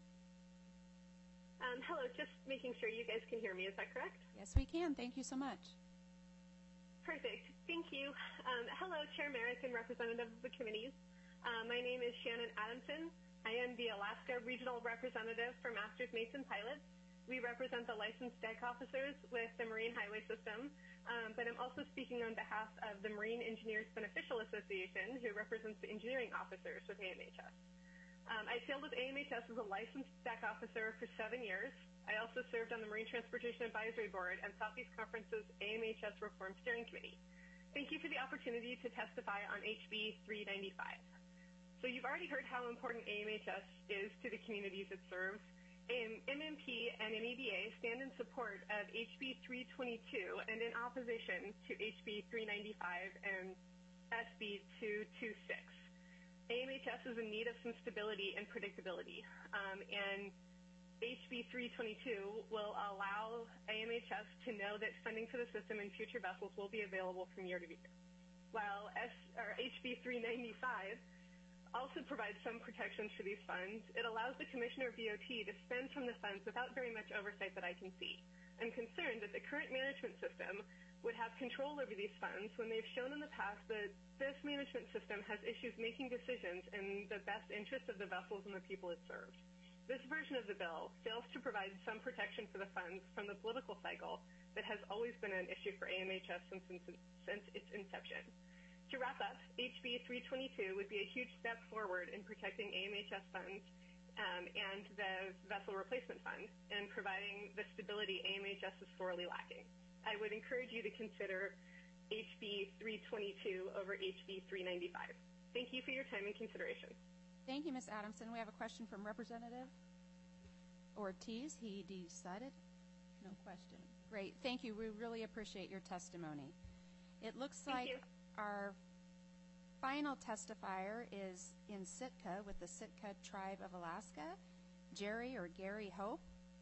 Hello, just making sure you guys can hear me. Is that correct? Yes, we can. Thank you so much. Perfect. Thank you. Hello, Chair Merrick and representatives of the committees. My name is Shannon Adamson. I am the Alaska Regional Representative for Masters Mates and Pilots. We represent the licensed deck officers with the Marine Highway System, but I'm also speaking on behalf of the Marine Engineers Beneficial Association, who represents the engineering officers with AMHS. I sailed with AMHS as a licensed deck officer for 7 years. I also served on the Marine Transportation Advisory Board and Southeast Conference's AMHS Reform Steering Committee. Thank you for the opportunity to testify on HB 395. So you've already heard how important AMHS is to the communities it serves. MMP and MEBA stand in support of HB 322 and in opposition to HB 395 and SB 226. AMHS is in need of some stability and predictability, and HB 322 will allow AMHS to know that funding for the system and future vessels will be available from year to year. While HB 395 also provides some protections for these funds, it allows the Commissioner of DOT to spend from the funds without very much oversight that I can see. I'm concerned that the current management system would have control over these funds when they've shown in the past that this management system has issues making decisions in the best interest of the vessels and the people it serves. This version of the bill fails to provide some protection for the funds from the political cycle that has always been an issue for AMHS since its inception. To wrap up, HB 322 would be a huge step forward in protecting AMHS funds and the Vessel Replacement Fund and providing the stability AMHS is sorely lacking. I would encourage you to consider HB 322 over HB 395. Thank you for your time and consideration. Thank you, Ms. Adamson. We have a question from Representative Ortiz. He decided? No question. Great. Thank you. We really appreciate your testimony. It looks like our final testifier is in Sitka with the Sitka Tribe of Alaska, Jerry or Gary Hope.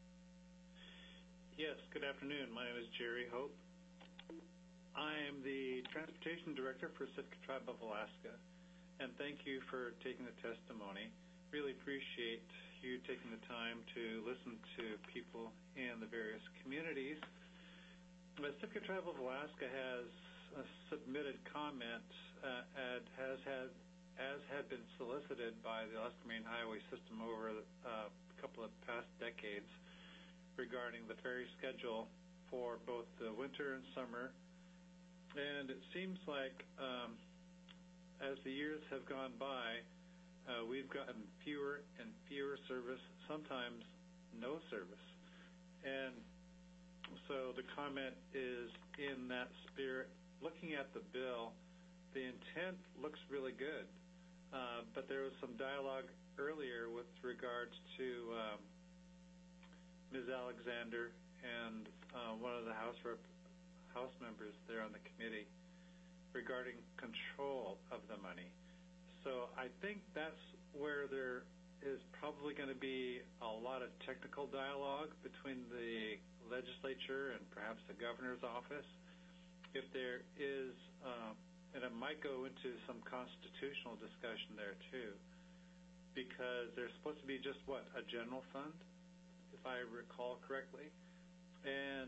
Yes, good afternoon. My name is Jerry Hope. I am the Transportation Director for Sitka Tribe of Alaska, and thank you for taking the testimony. Really appreciate you taking the time to listen to people in the various communities. The Sitka Tribe of Alaska has a submitted comment as had been solicited by the Alaska Marine Highway System over a couple of past decades regarding the ferry schedule for both the winter and summer. And it seems like as the years have gone by, we've gotten fewer and fewer service, sometimes no service. And so the comment is in that spirit. Looking at the bill, the intent looks really good, but there was some dialogue earlier with regards to Ms. Alexander and one of the House members there on the committee regarding control of the money. So I think that's where there is probably going to be a lot of technical dialogue between the legislature and perhaps the governor's office. If there is, and it might go into some constitutional discussion there too, because there's supposed to be just a general fund, if I recall correctly. And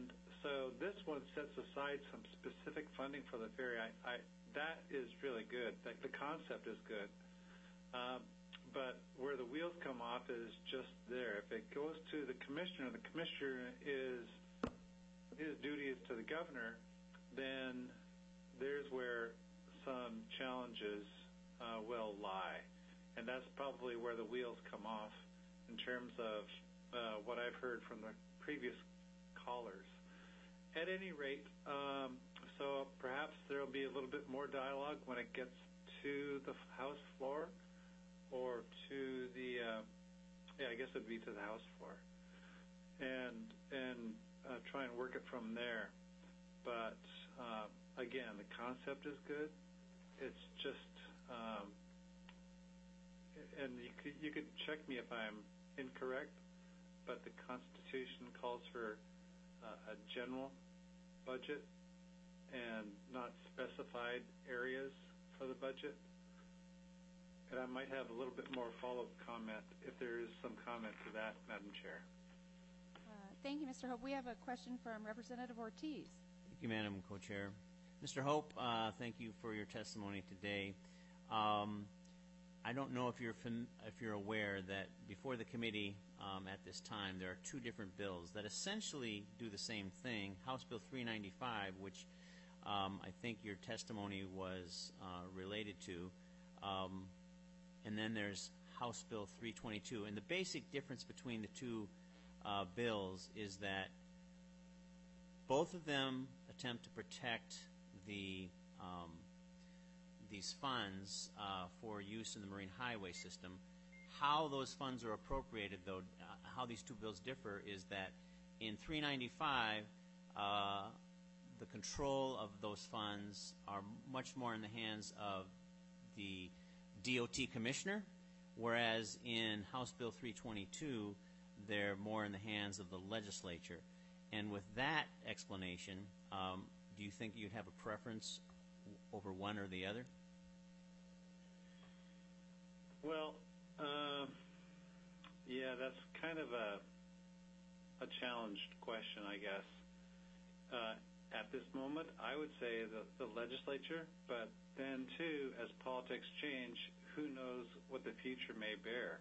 so this one sets aside some specific funding for the ferry. That is really good. The concept is good. But where the wheels come off is just there. If it goes to the commissioner his duty is to the governor, then there's where some challenges will lie. And that's probably where the wheels come off in terms of what I've heard from the previous callers. At any rate, so perhaps there will be a little bit more dialogue when it gets to the House floor, or to the, I guess it would be to the House floor, and try and work it from there. But again, the concept is good. It's just, and you could check me if I'm incorrect, but the Constitution calls for a general budget and not specified areas for the budget. And I might have a little bit more follow-up comment if there is some comment to that, Madam Chair. Thank you, Mr. Hope. We have a question from Representative Ortiz. Thank you, Madam Co-Chair. Mr. Hope, thank you for your testimony today. I don't know if you're aware that before the committee at this time, there are two different bills that essentially do the same thing. House Bill 395, which I think your testimony was related to, and then there's House Bill 322. And the basic difference between the two bills is that both of them attempt to protect these funds for use in the Marine Highway System. How those funds are appropriated, though, how these two bills differ is that in 395, the control of those funds are much more in the hands of the DOT commissioner, whereas in House Bill 322, they're more in the hands of the legislature. And with that explanation, do you think you'd have a preference over one or the other? Well, yeah, that's kind of a challenged question, I guess. At this moment, I would say the legislature, but then, too, as politics change, who knows what the future may bear.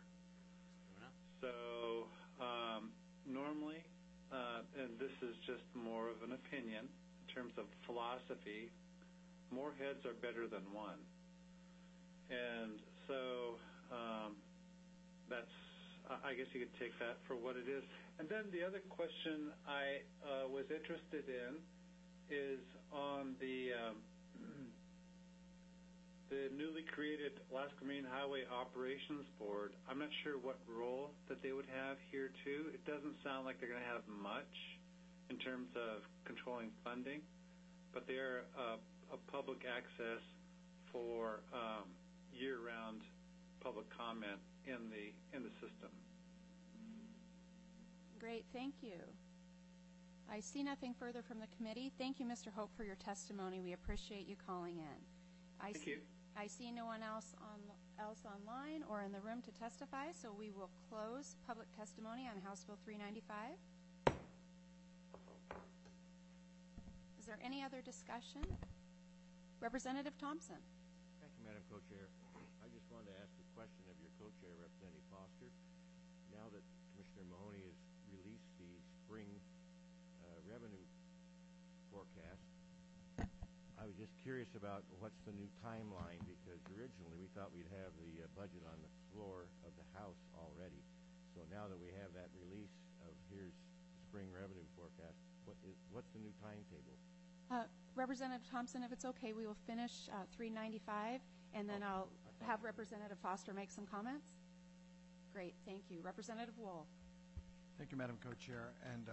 So normally, and this is just more of an opinion in terms of philosophy, more heads are better than one. And so that's, I guess you could take that for what it is. And then the other question I was interested in is on the newly created Alaska Marine Highway Operations Board. I'm not sure what role that they would have here, too. It doesn't sound like they're going to have much in terms of controlling funding, but they're a public access for year-round public comment in the system. Great, thank you. I see nothing further from the committee. Thank you, Mr. Hope, for your testimony. We appreciate you calling in. Thank you. I see no one else online or in the room to testify, so we will close public testimony on House Bill 395. Is there any other discussion? Representative Thompson. Thank you, Madam Co-Chair. I just wanted to ask a question of your Co-Chair, Representative Foster. Now that Commissioner Mahoney has released the spring revenue forecast, I was just curious about what's the new timeline, because originally we thought we'd have the budget on the floor of the House already. So now that we have that release of here's the spring revenue forecast, what's the new timetable? Representative Thompson, if it's okay, we will finish 395, and then I'll have Representative Foster make some comments. Great, thank you. Representative Wohl. Thank you, Madam Co-Chair. And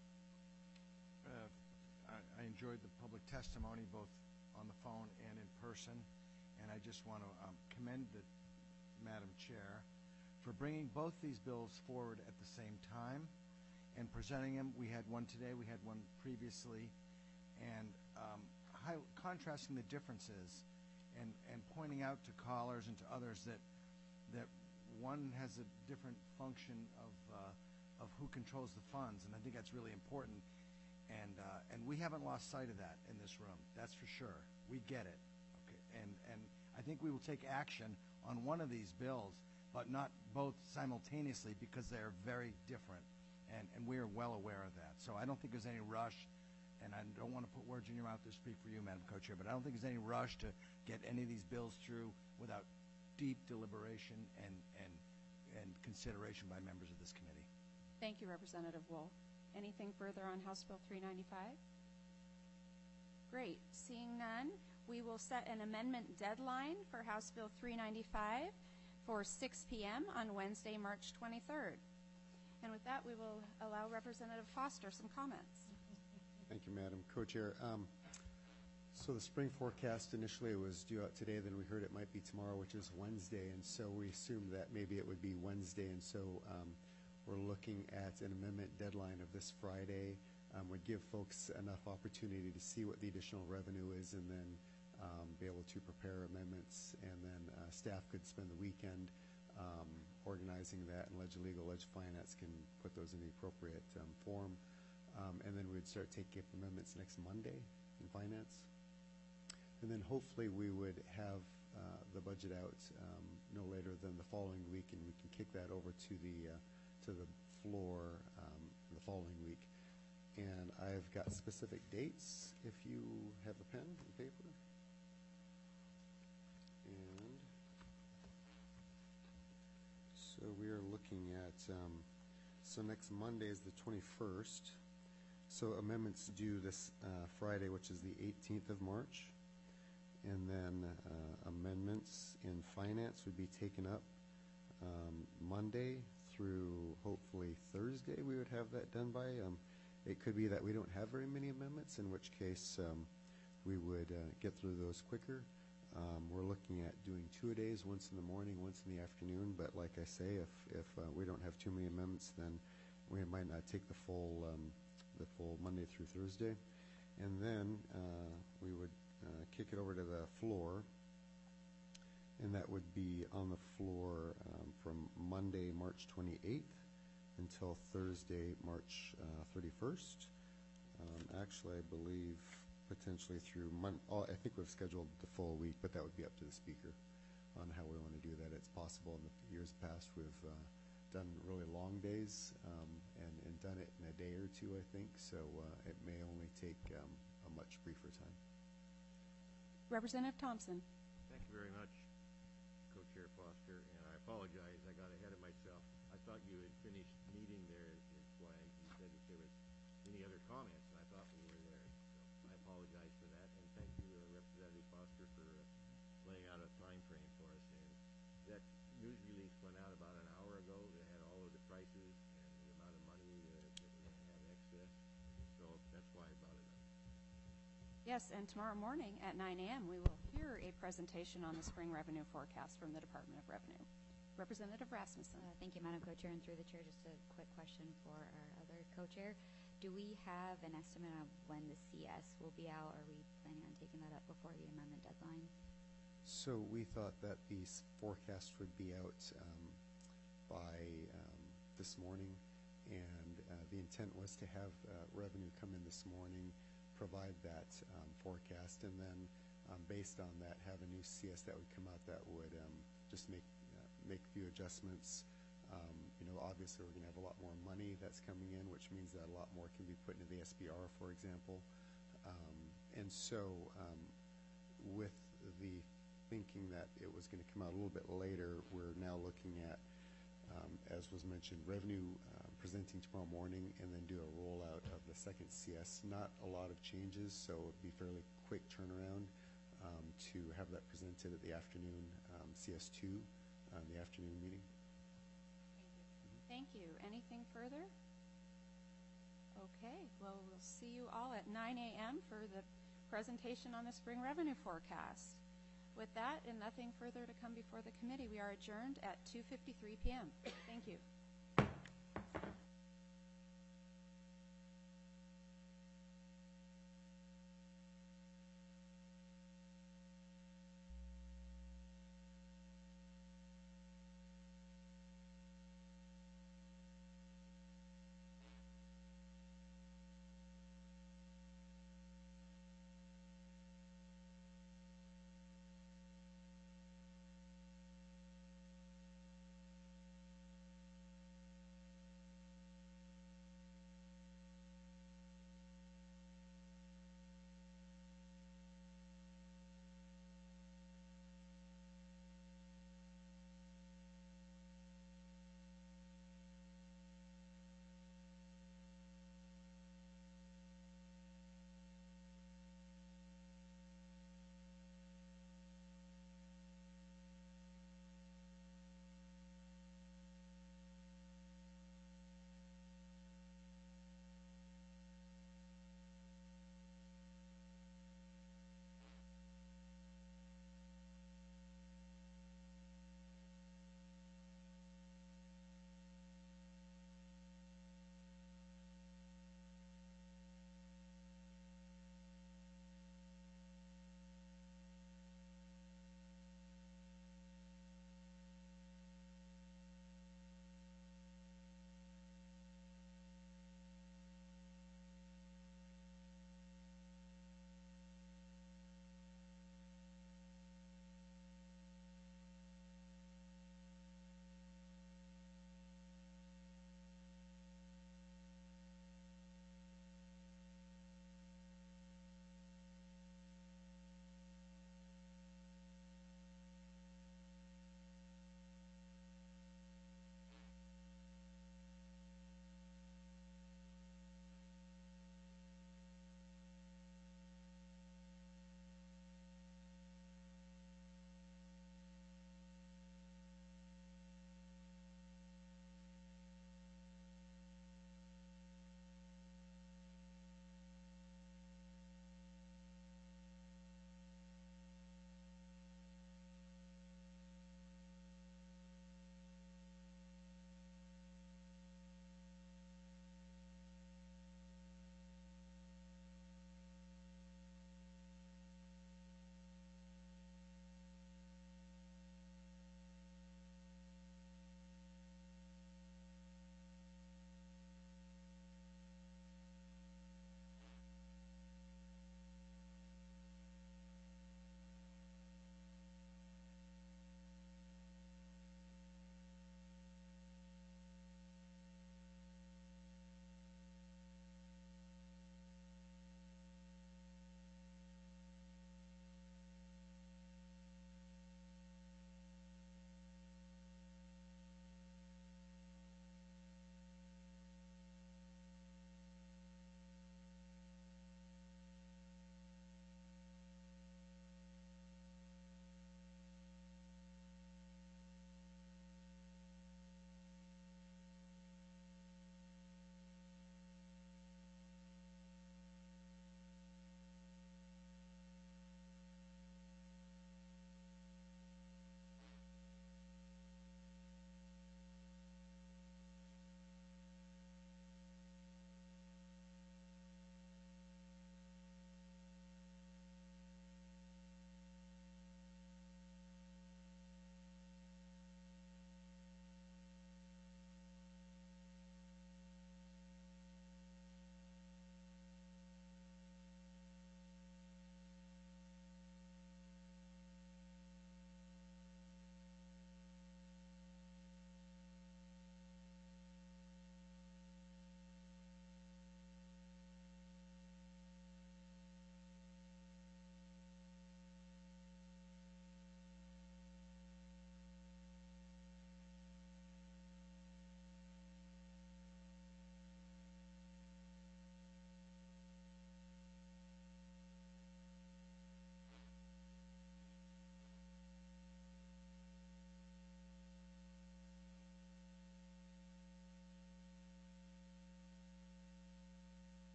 I enjoyed the public testimony both on the phone and in person. And I just want to commend the Madam Chair for bringing both these bills forward at the same time and presenting them. We had one today, we had one previously, and contrasting the differences and pointing out to callers and to others that one has a different function of who controls the funds, and I think that's really important. And we haven't lost sight of that in this room. That's for sure. We get it. Okay. And I think we will take action on one of these bills, but not both simultaneously because they are very different. And we are well aware of that. So I don't think there's any rush, and I don't want to put words in your mouth to speak for you, Madam Co-Chair, but I don't think there's any rush to get any of these bills through without deep deliberation and consideration by members of this committee. Thank you, Representative Wool. Anything further on House Bill 395? Great. Seeing none, we will set an amendment deadline for House Bill 395 for 6 p.m. on Wednesday, March 23rd. And with that, we will allow Representative Foster some comments. Thank you, Madam Co-Chair. So the spring forecast initially was due out today, then we heard it might be tomorrow, which is Wednesday, and so we assumed that maybe it would be Wednesday, and so we're looking at an amendment deadline of this Friday. Would give folks enough opportunity to see what the additional revenue is and then be able to prepare amendments, and then staff could spend the weekend organizing that, and Legal, Finance can put those in the appropriate form. And then we'd start taking up amendments next Monday in Finance. And then hopefully we would have the budget out no later than the following week, and we can kick that over to the floor the following week. And I've got specific dates if you have a pen and paper. And so we are looking at, so next Monday is the 21st. So amendments due this Friday, which is the 18th of March. And then amendments in Finance would be taken up Monday through hopefully Thursday. We would have that done by. It could be that we don't have very many amendments, in which case we would get through those quicker. We're looking at doing 2 days, once in the morning, once in the afternoon. But like I say, if we don't have too many amendments, then we might not take the full Monday through Thursday. And then we would kick it over to the floor, and that would be on the floor from Monday, March 28th until Thursday, March 31st. Actually, I believe potentially through I think we've scheduled the full week, but that would be up to the Speaker on how we want to do that. It's possible in the years past we've done really long days and done it in a day or two, I think, so it may only take a much briefer time. Representative Thompson. Thank you very much, Co-Chair Foster, and I apologize, I got ahead of myself. I thought you had finished meeting there in Flag. You said if there was any other comments, and I thought we were there. So I apologize for that, and thank you, Representative Foster, for laying out a time frame for us. And that news release went out about an hour ago. They had all of the prices and the amount of money that we're going to have excess. So that's why I brought it up. Yes, and tomorrow morning at 9 a.m. we will hear a presentation on the spring revenue forecast from the Department of Revenue. Representative Rasmussen. Thank you, Madam Co-Chair, and through the Chair, just a quick question for our other Co-Chair. Do we have an estimate of when the CS will be out? Are we planning on taking that up before the amendment deadline? So we thought that the forecast would be out by this morning, and the intent was to have revenue come in this morning, provide that forecast, and then based on that have a new CS that would come out that would just make a few adjustments. Obviously we're going to have a lot more money that's coming in, which means that a lot more can be put into the SBR, for example. And so with the thinking that it was going to come out a little bit later, we're now looking at, as was mentioned, revenue presenting tomorrow morning, and then do a rollout of the second CS. Not a lot of changes, so it would be fairly quick turnaround to have that presented at the afternoon CS2, the afternoon meeting. Thank you. Anything further? Okay. Well, we'll see you all at 9 a.m. for the presentation on the spring revenue forecast. With that, and nothing further to come before the committee, we are adjourned at 2:53 p.m. Thank you.